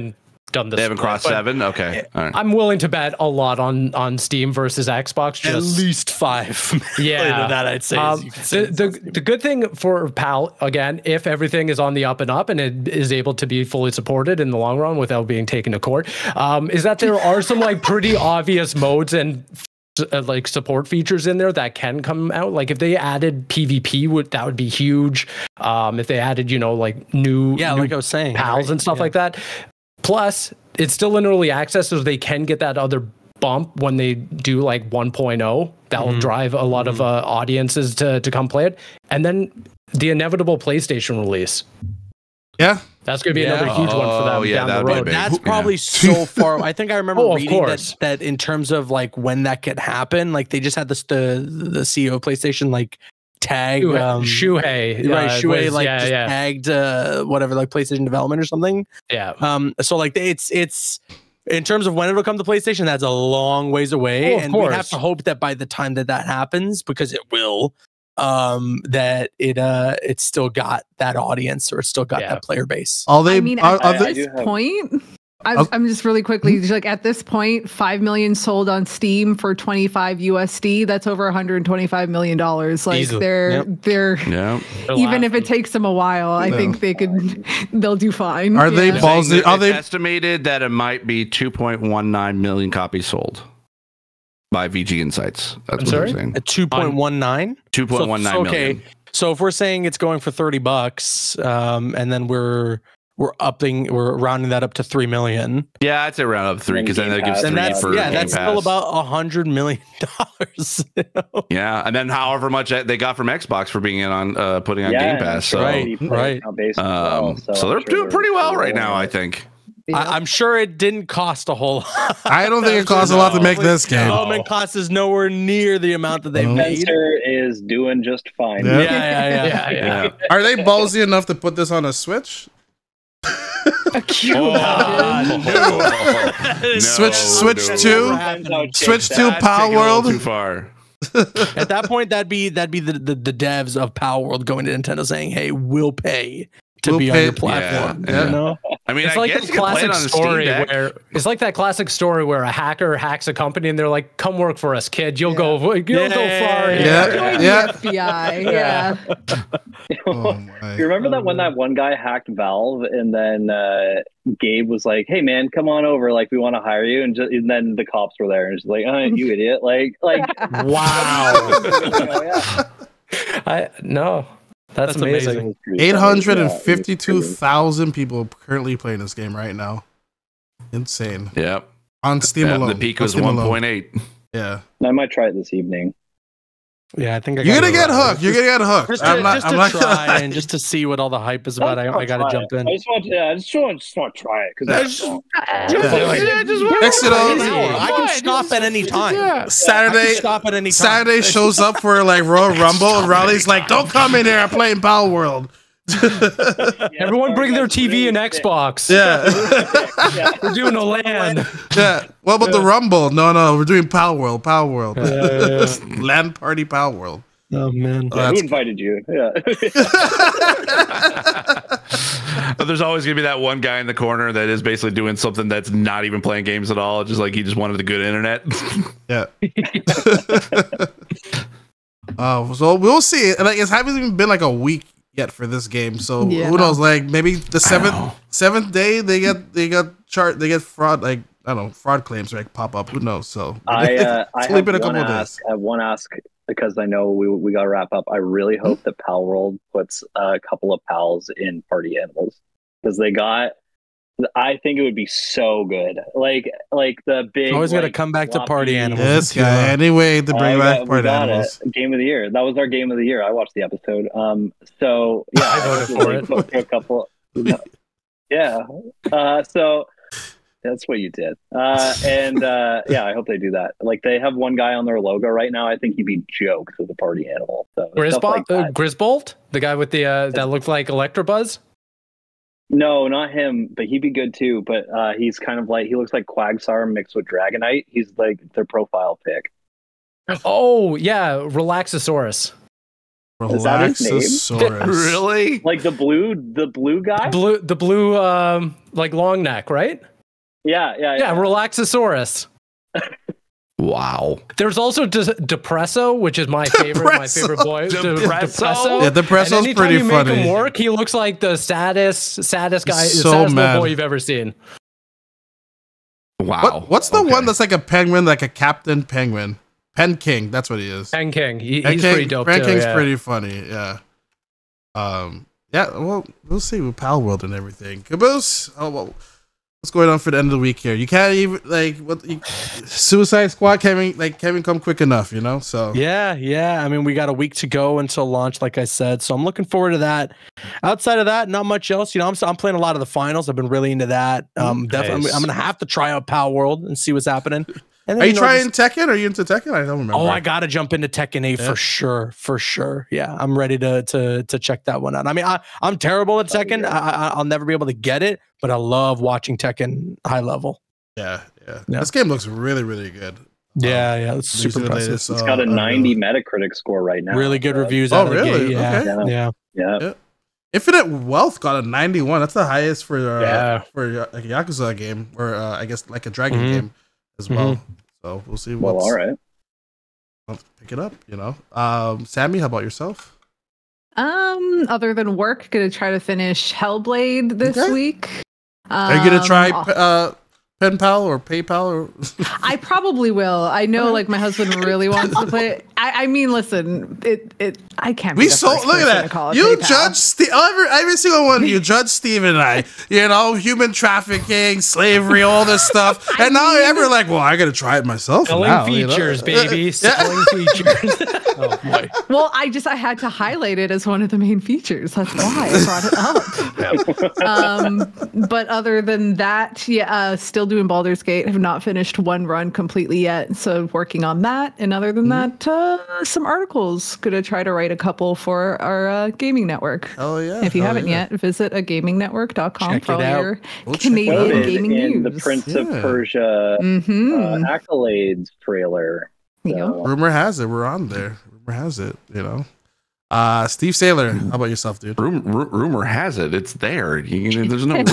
S5: done this.
S2: They haven't
S5: split,
S2: crossed
S5: but
S2: seven. Okay, all right.
S5: I'm willing to bet a lot on on Steam versus Xbox. Just
S3: At least five.
S5: yeah,
S3: that I'd say.
S5: Um,
S3: you can say
S5: the, the the good thing for PAL again, if everything is on the up and up and it is able to be fully supported in the long run without being taken to court, um, is that there are some like pretty obvious modes and uh, like support features in there that can come out. Like if they added PvP, would that would be huge. Um, if they added, you know, like new
S3: yeah,
S5: new
S3: like I was saying,
S5: pals
S3: right?
S5: and stuff
S3: yeah.
S5: like that. Plus, it's still in early access, so they can get that other bump when they do like one point oh. That will mm-hmm. drive a lot mm-hmm. of uh, audiences to to come play it, and then the inevitable PlayStation release.
S1: Yeah,
S5: that's going to be
S3: yeah.
S5: another huge
S2: oh,
S5: one for them
S2: yeah,
S5: down the road.
S3: That's probably
S2: yeah.
S3: so far. I think I remember
S5: oh,
S3: reading that, that in terms of like when that could happen, like they just had this the the C E O of PlayStation like tag
S5: Shuhei,
S3: um,
S5: Shuhei
S3: right?
S5: uh,
S3: Shuhei
S5: was,
S3: like
S5: yeah,
S3: just
S5: yeah.
S3: tagged uh, whatever like PlayStation development or something.
S5: Yeah.
S3: Um. So like it's it's in terms of when it'll come to PlayStation, that's a long ways away,
S5: oh,
S3: and
S5: course.
S3: we have to hope that by the time that that happens, because it will, um, that it uh it's still got that audience or it's still got
S5: yeah.
S3: that player base.
S1: All they
S4: I mean,
S1: are,
S4: at
S1: are
S4: this
S1: they,
S6: have-
S4: point. I'm, I'm just really quickly
S1: Mm-hmm.
S4: like at this point, five million sold on Steam for twenty-five U S D. That's over one hundred twenty-five million dollars. Like
S3: Easily.
S4: they're
S3: Yep.
S4: they're
S2: Yeah.
S4: even if it takes them a while, I
S1: No.
S4: think they could they'll do fine.
S1: Are they
S4: Yeah.
S1: balls-
S2: Saying that
S1: are
S2: it's
S1: they-
S2: estimated that it might be two point one nine million copies sold by V G Insights? That's
S5: I'm
S2: what
S5: sorry?
S2: they're saying.
S3: At two point one nine.
S2: Two point one nine
S3: so,
S2: million.
S3: okay. So if we're saying it's going for thirty bucks, um, and then we're we're upping, we're rounding that up to three million.
S2: Yeah, I'd say round up three
S6: And
S2: because then
S6: Game
S2: that gives
S6: Pass.
S2: three
S3: And that's
S2: for
S3: yeah,
S2: Game
S3: that's
S2: Pass.
S3: still about a hundred million dollars.
S2: Yeah, and then however much they got from Xbox for being in on uh, putting on
S6: Yeah,
S2: Game Pass. So,
S3: Right, right.
S2: um, so they're doing pretty well right now, I think.
S3: I, I'm sure it didn't cost a whole lot.
S1: I don't think it costs a lot to make this game.
S3: Development cost is nowhere near the amount that they've
S1: No.
S3: made.
S6: Spencer is doing just fine.
S1: Yeah.
S3: Yeah, yeah, yeah.
S5: yeah, yeah.
S2: Yeah.
S1: Are they ballsy enough to put this on a Switch?
S2: Oh,
S1: Switch- switch
S2: no.
S1: to-
S6: Depends how it
S1: Switch
S6: shakes
S1: to
S6: out.
S2: That's
S1: Power
S2: taking it a little
S1: World?
S2: too far.
S3: At that point, that'd be that'd be the, the the devs of Power World going to Nintendo saying, "Hey, we'll pay to
S1: We'll
S3: be
S1: pay-
S3: on your platform."
S2: Yeah, yeah.
S3: You know?
S2: I mean,
S5: It's
S2: I
S5: like
S2: guess
S5: the
S2: you can play it
S5: classic
S2: on the Steam
S5: story
S2: Deck.
S5: where it's like that classic story where a hacker hacks a company and they're like, "Come work for us, kid. You'll go, you'll
S3: Yeah,
S5: go far."
S1: yeah,
S4: Join
S1: yeah.
S4: the F B I. Yeah.
S1: Oh my.
S6: You remember that when that one guy hacked Valve and then uh, Gabe was like, "Hey man, come on over. Like we want to hire you." And, just, and then the cops were there and just like, "Oh, you idiot!" Like, like,
S5: Wow.
S6: oh, yeah.
S5: I no, that's,
S3: That's
S5: amazing.
S3: amazing.
S1: eight hundred
S6: Yeah,
S1: fifty-two thousand people currently playing this game right now. Insane.
S2: Yep.
S1: On Steam
S2: Yeah,
S1: alone.
S2: the peak
S1: On
S2: was
S1: Steam
S2: one
S1: alone.
S2: point eight.
S1: Yeah.
S6: I might try it this evening.
S3: Yeah, I think I
S1: You're
S3: gotta
S1: gonna get
S3: go.
S1: hooked. You're gonna get hooked.
S3: Just to,
S1: I'm not,
S3: just
S1: I'm
S3: to
S1: not
S3: try
S1: gonna-
S3: and just to see what all the hype is about. I, I gotta
S6: Try
S3: jump
S6: it.
S3: in.
S6: I just want, yeah, I just want, just want to try it because
S1: Mix it up.
S3: I can stop at any time. I
S1: Saturday,
S3: can stop at any time.
S1: Saturday shows up for like Royal Rumble, and Raleigh's like, "Don't come in here. I'm playing Power World."
S5: Everyone bring their T V and Xbox.
S1: Yeah,
S5: We're doing a LAN.
S1: yeah. What about the Rumble? No, no, we're doing Power World. Power World. LAN party Power World.
S3: Oh man.
S1: Oh,
S6: Who
S1: that's
S6: invited you? Yeah.
S2: But there's always gonna be that one guy in the corner that is basically doing something that's not even playing games at all. Just like he just wanted the good internet.
S1: Yeah. uh, so we'll see. Like it hasn't even been like a week yet for this game, so
S4: Yeah.
S1: who knows? Like maybe the seventh
S2: know.
S1: seventh day they get they got chart they get fraud like I don't know fraud claims like pop up. Who knows? So
S6: I uh, I
S1: It's only
S6: have
S1: been a
S6: one
S1: couple of
S6: ask.
S1: days.
S6: I have one ask because I know we we got to wrap up. I really hope that Pal World puts a couple of pals in Party Animals because they got. I think it would be so good. Like like the big.
S3: Always gotta
S6: like,
S3: come back to
S6: floppy-
S3: Party Animals.
S1: this guy anyway to bring
S6: I
S1: back
S6: got- we
S1: party
S6: got
S1: animals.
S6: it. Game of the year. That was our game of the year. I watched the episode. Um. So yeah,
S5: I voted
S6: hope
S5: for
S6: they
S5: it.
S6: put a couple. Yeah. Uh. So. That's what you did. Uh, and uh, yeah, I hope they do that. Like they have one guy on their logo right now. I think he'd be jokes with a party animal. So stuff
S5: Grisbolt,
S6: like
S5: uh,
S6: that.
S5: Grisbolt, the guy with the uh, that looked like Electabuzz.
S6: No, not him, but he'd be good too. But uh, he's kind of like he looks like Quagsire mixed with Dragonite. He's like their profile pick.
S5: Oh yeah, Relaxosaurus.
S6: Is that his name?
S1: Relaxosaurus.
S2: Really?
S6: Like the blue, the blue guy.
S5: Blue, the blue, um, like long neck, right?
S6: Yeah, yeah,
S5: Yeah,
S6: yeah.
S5: Relaxosaurus.
S2: Wow.
S5: There's also De- Depresso, which is my favorite, my
S1: Depresso.
S5: favorite boy. De-
S2: Depresso?
S1: Yeah, Depresso's
S5: And anytime
S1: pretty
S5: you make
S1: funny.
S5: him work, he looks like the saddest, saddest guy,
S1: He's
S5: the
S1: so
S5: saddest
S1: mad.
S5: little boy you've ever seen.
S2: Wow.
S1: What, what's the
S2: Okay.
S1: one that's like a penguin, like a captain penguin? Pen King, that's what he is.
S5: Pen King, he,
S1: Pen
S5: he's
S1: King,
S5: pretty dope
S1: Pen
S5: too.
S1: King's
S5: yeah.
S1: pretty funny, yeah. Um, yeah, well, we'll see with Pal World and everything. Caboose, oh, well, what's going on for the end of the week here? You can't even like what you, Suicide Squad can't even, like can't even come quick enough, you know. So
S3: Yeah, yeah. I mean, we got a week to go until launch, like I said. So I'm looking forward to that. Outside of that, not much else. You know, I'm I'm playing a lot of the finals. I've been really into that. Um, definitely,
S5: Nice.
S3: I'm gonna have to try out Pal World and see what's happening. And then,
S1: are you
S3: know,
S1: trying
S3: just-
S1: Tekken? Are you into Tekken? I don't remember.
S3: Oh, I gotta jump into Tekken eight
S1: Yeah.
S3: for sure, for sure. Yeah, I'm ready to to to check that one out. I mean, I I'm terrible at Tekken. I, I I'll never be able to get it, but I love watching Tekken high level.
S1: Yeah, yeah,
S3: Yeah.
S1: This game looks really, really good.
S3: Yeah, yeah, it's
S1: These
S3: super
S1: are the
S3: impressive.
S1: latest,
S6: It's
S1: uh,
S6: got a
S1: uh,
S6: ninety Metacritic score right now.
S3: Really good
S6: so-
S3: reviews
S1: Oh,
S3: out of the
S1: really?
S3: gate. Yeah,
S1: Okay.
S3: yeah.
S6: Yeah.
S1: Infinite Wealth got a ninety-one. That's the highest for uh,
S5: Yeah.
S1: for uh, like a Yakuza game, or uh, I guess like a Dragon
S3: Mhm.
S1: game as well. So we'll see.
S6: Well,
S1: What's,
S6: all right.
S1: I'll pick it up. You know, um, Sammy, how about yourself?
S4: Um, other than work, gonna try to finish Hellblade this
S1: Okay.
S4: week.
S1: Are you gonna try
S4: Um,
S1: uh, Pen Pal or PayPal or?
S4: I probably will. I know, like my husband really wants to play it. I, I mean, listen, it it I can't. Be
S1: We
S4: the
S1: so
S4: first
S1: look
S4: person
S1: at
S4: to call
S1: that.
S4: it
S1: You
S4: PayPal.
S1: judge Steve. Every, every single one of you judge Steve and I. You know, human trafficking, slavery, all this stuff.
S4: I
S1: And now
S4: mean-
S1: ever like, well, I gotta try it myself.
S5: Selling
S1: now, you know?
S5: features, baby.
S1: Yeah.
S5: Selling features. Oh boy.
S4: Well, I just I had to highlight it as one of the main features. That's why I brought it up. um, but other than that, yeah, uh, still doing Baldur's Gate. Have not finished one run completely yet, so working on that. And other than that, uh, some articles. Gonna try to write a couple for our uh, gaming network.
S1: Oh yeah.
S4: If you
S1: hell
S4: haven't
S1: yeah.
S4: yet, visit a gaming network dot com
S3: Check
S4: for
S3: it
S4: all
S3: out.
S4: your
S1: We'll check it
S4: Canadian
S1: out.
S6: Voted
S4: gaming
S6: in
S4: news.
S6: the Prince of
S1: Yeah.
S6: Persia
S4: Mm-hmm.
S6: uh, accolades trailer.
S4: There you go.
S6: So,
S1: Rumor has it we're on there. Rumor has it. You know. Uh, Steve Saylor, how about yourself, dude?
S2: Rum- ru- rumor has it, it's there. You, there's no rumor.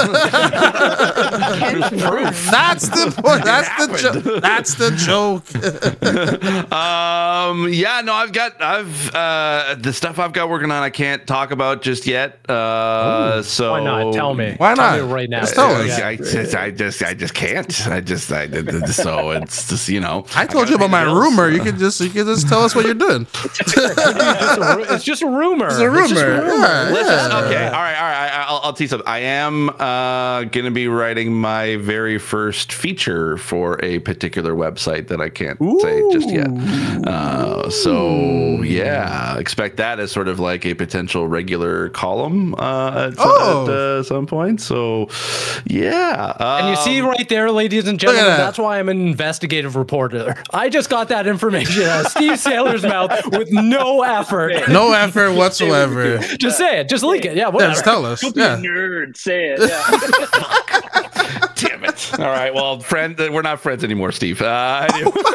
S1: That's the point. That's the joke. That's the joke.
S2: um, yeah, no, I've got, I've, uh, the stuff I've got working on, I can't talk about just yet. Uh, so
S5: Why not? Tell me.
S1: Why
S5: Tell
S1: not?
S5: me right now.
S1: Just tell
S2: Uh,
S1: us.
S2: I, just, I just, I just can't. I just, I did so. It's just, you know.
S1: I told you
S2: gotta
S1: about my
S2: pay the bills.
S1: rumor. You can just you can just tell us what you're doing.
S5: It's just a rumor.
S1: It's a rumor. Yeah,
S2: Listen,
S1: yeah.
S2: okay, all right, all right. I, I'll, I'll tease up. I am uh, going to be writing my very first feature for a particular website that I can't say just yet. Uh, so yeah, expect that as sort of like a potential regular column uh, at,
S1: Oh.
S2: at uh, some point. So yeah,
S5: And you see
S2: um,
S5: right there, ladies and
S1: Look at
S5: gentlemen,
S1: that.
S5: that's why I'm an investigative reporter. I just got that information out of Steve Saylor's mouth with no effort.
S1: No effort whatsoever.
S5: Just say it. Just leak it. Yeah,
S1: Yeah,
S5: whatever.
S1: just tell us.
S6: Don't be
S1: Yeah.
S6: a nerd. Say it. Yeah.
S2: damn it. All right, well, friend, we're not friends anymore, Steve. Uh,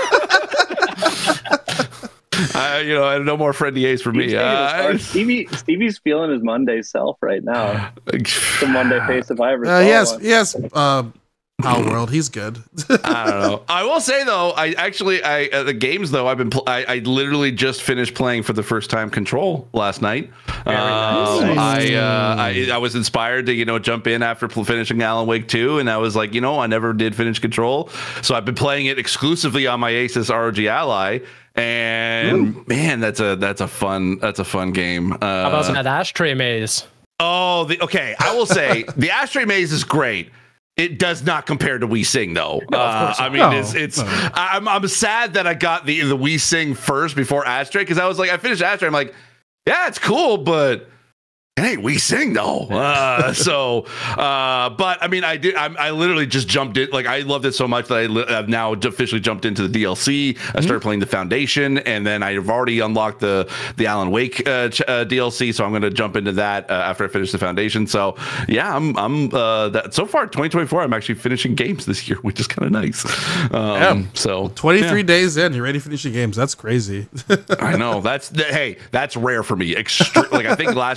S2: Uh, you know, no more friendly A's for me. Uh,
S6: Stevie, Stevie's feeling his Monday self right now. The Monday face if I ever
S1: Uh,
S6: saw
S1: yes,
S6: one.
S1: yes. Uh, Pal World, he's good.
S2: I don't know. I will say though, I actually, I uh, the games though, I've been, pl- I, I literally just finished playing for the first time Control last night. Um,
S5: nice.
S2: I, uh, I, I was inspired to, you know, jump in after pl- finishing Alan Wake two, and I was like, you know, I never did finish Control, so I've been playing it exclusively on my Asus R O G Ally. And
S5: Ooh.
S2: man, that's a that's a fun that's a fun game. Uh,
S5: How about that ashtray maze?
S2: Oh, the, okay. I will say the Ashtray Maze is great. It does not compare to We Sing, though.
S5: No, of
S2: uh,
S5: course
S2: I
S5: not.
S2: mean,
S1: No,
S2: it's it's.
S1: no.
S2: I'm I'm sad that I got the the We Sing first before Ashtray, because I was like, I finished Ashtray. I'm like, yeah, it's cool, but hey, We Sing though. Uh, so, uh, but I mean, I did. I, I literally just jumped in. Like, I loved it so much that I li- have now officially jumped into the D L C. I started playing the Foundation, and then I've already unlocked the the Alan Wake uh, ch- uh, D L C. So I'm going to jump into that uh, after I finish the Foundation. So yeah, I'm I'm uh, that so far twenty twenty-four. I'm actually finishing games this year, which is kind of nice. Um,
S1: Yeah.
S2: So
S1: twenty-three days in, you're ready to finish your games. That's crazy.
S2: I know that's th- hey, that's rare for me. Extre- like I think last year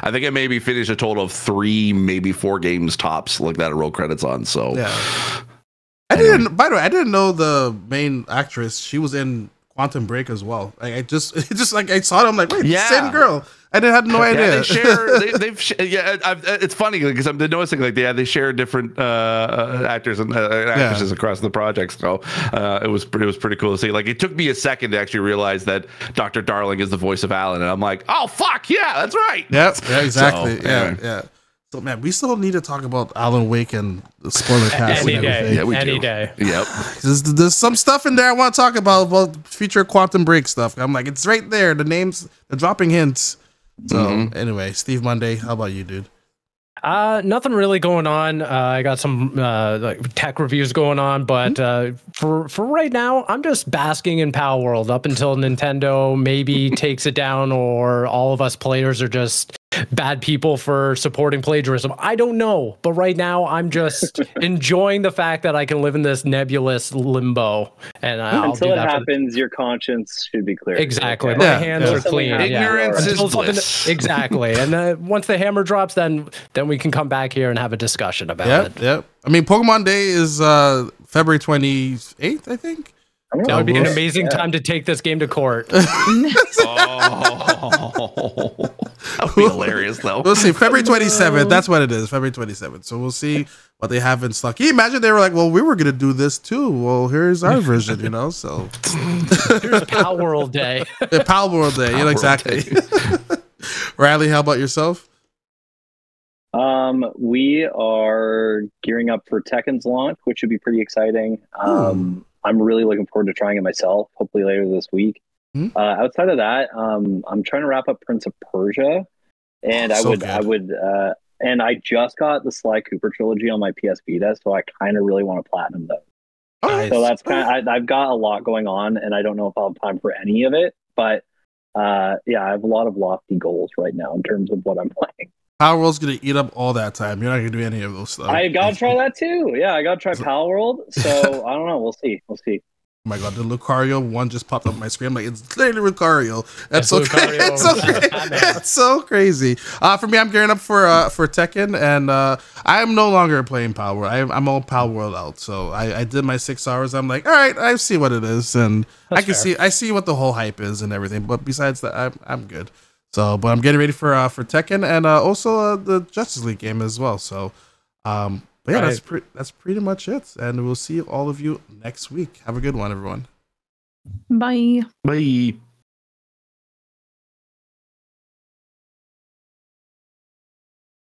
S2: I think I maybe finished a total of three, maybe four games tops, like that. I roll credits on. So
S1: yeah. I didn't. By the way, I didn't know the main actress. She was in Quantum Break as well. I, I just, it just like I saw it. I'm like, wait,
S2: yeah.
S1: same girl. I didn't had no idea.
S2: Yeah, they share. they, they've sh- yeah. I've, it's funny because I'm noticing like yeah, they share different uh, actors and uh, actresses yeah. across the project. So uh, it was pretty, it was pretty cool to see. Like it took me a second to actually realize that Doctor Darling is the voice of Alan, and I'm like, oh fuck yeah, that's right.
S1: Yep. Yeah, exactly.
S2: So,
S1: yeah,
S2: anyway.
S1: yeah. So man, we still need to talk about Alan Wake and the spoiler cast.
S5: Any
S1: and
S5: day.
S2: Yeah, we
S5: Any
S2: do.
S5: day.
S2: Yep.
S1: There's, there's some stuff in there I want to talk about about future Quantum Break stuff. I'm like, it's right there. The names, the dropping hints. So mm-hmm. anyway, Steve Monday, how about you, dude?
S5: Uh, nothing really going on. Uh, I got some uh, like tech reviews going on, but uh, for for right now, I'm just basking in Pal World up until Nintendo maybe takes it down, or all of us players are just bad people for supporting plagiarism. I don't know, but right now I'm just enjoying the fact that I can live in this nebulous limbo, and I'll
S6: until
S5: do
S6: it
S5: that
S6: happens, the... your conscience should be clear.
S5: Exactly,
S6: okay?
S5: my
S1: yeah,
S5: hands
S1: yeah.
S5: are clean.
S2: Ignorance
S5: yeah.
S2: is bliss.
S5: Exactly, and uh, once the hammer drops, then then we can come back here and have a discussion about
S1: yep,
S5: it.
S1: Yep. I mean, Pokemon Day is uh, February twenty-eighth, I think.
S5: That would be an amazing yeah. time to take this game to court.
S2: Oh, that would be hilarious, though.
S1: We'll see. February twenty-seventh. That's what it is. February twenty-seventh. So we'll see what they have in stock. Can you imagine they were like, well, we were going to do this too. Well, here's our version, you know? So
S5: here's Pal World Day.
S1: Yeah, Pal World Day.
S2: Pal
S1: you know, exactly. Riley, how about yourself?
S6: Um, we are gearing up for Tekken's launch, which should be pretty exciting. Um, I'm really looking forward to trying it myself, hopefully later this week. Mm-hmm. Uh, outside of that, um, I'm trying to wrap up Prince of Persia, and oh, I would, so I would, uh, and I just got the Sly Cooper trilogy on my P S Vita, so I kind of really want to platinum those. Oh, so that's kind of, I've got a lot going on, and I don't know if I'll have time for any of it, but uh, yeah, I have a lot of lofty goals right now in terms of what I'm playing.
S1: Power World's gonna eat up all that time. You're not gonna do any of those stuff.
S6: I gotta try that too. Yeah, I gotta try Power World. So I don't know. We'll see. We'll see.
S1: Oh my god, the Lucario one just popped up on my screen. I'm like, it's literally Lucario. That's so crazy. It's so, it's so crazy. Uh, for me, I'm gearing up for uh, for Tekken, and uh, I am no longer playing Power World. I, I'm all Power World out. So I, I did my six hours. I'm like, all right, I see what it is, and That's I can fair. see I see what the whole hype is and everything. But besides that, I'm I'm good. So, but I'm getting ready for uh, for Tekken and uh, also uh, the Justice League game as well. So, um, but yeah, right. that's pretty that's pretty much it. And we'll see all of you next week. Have a good one, everyone.
S4: Bye.
S2: Bye.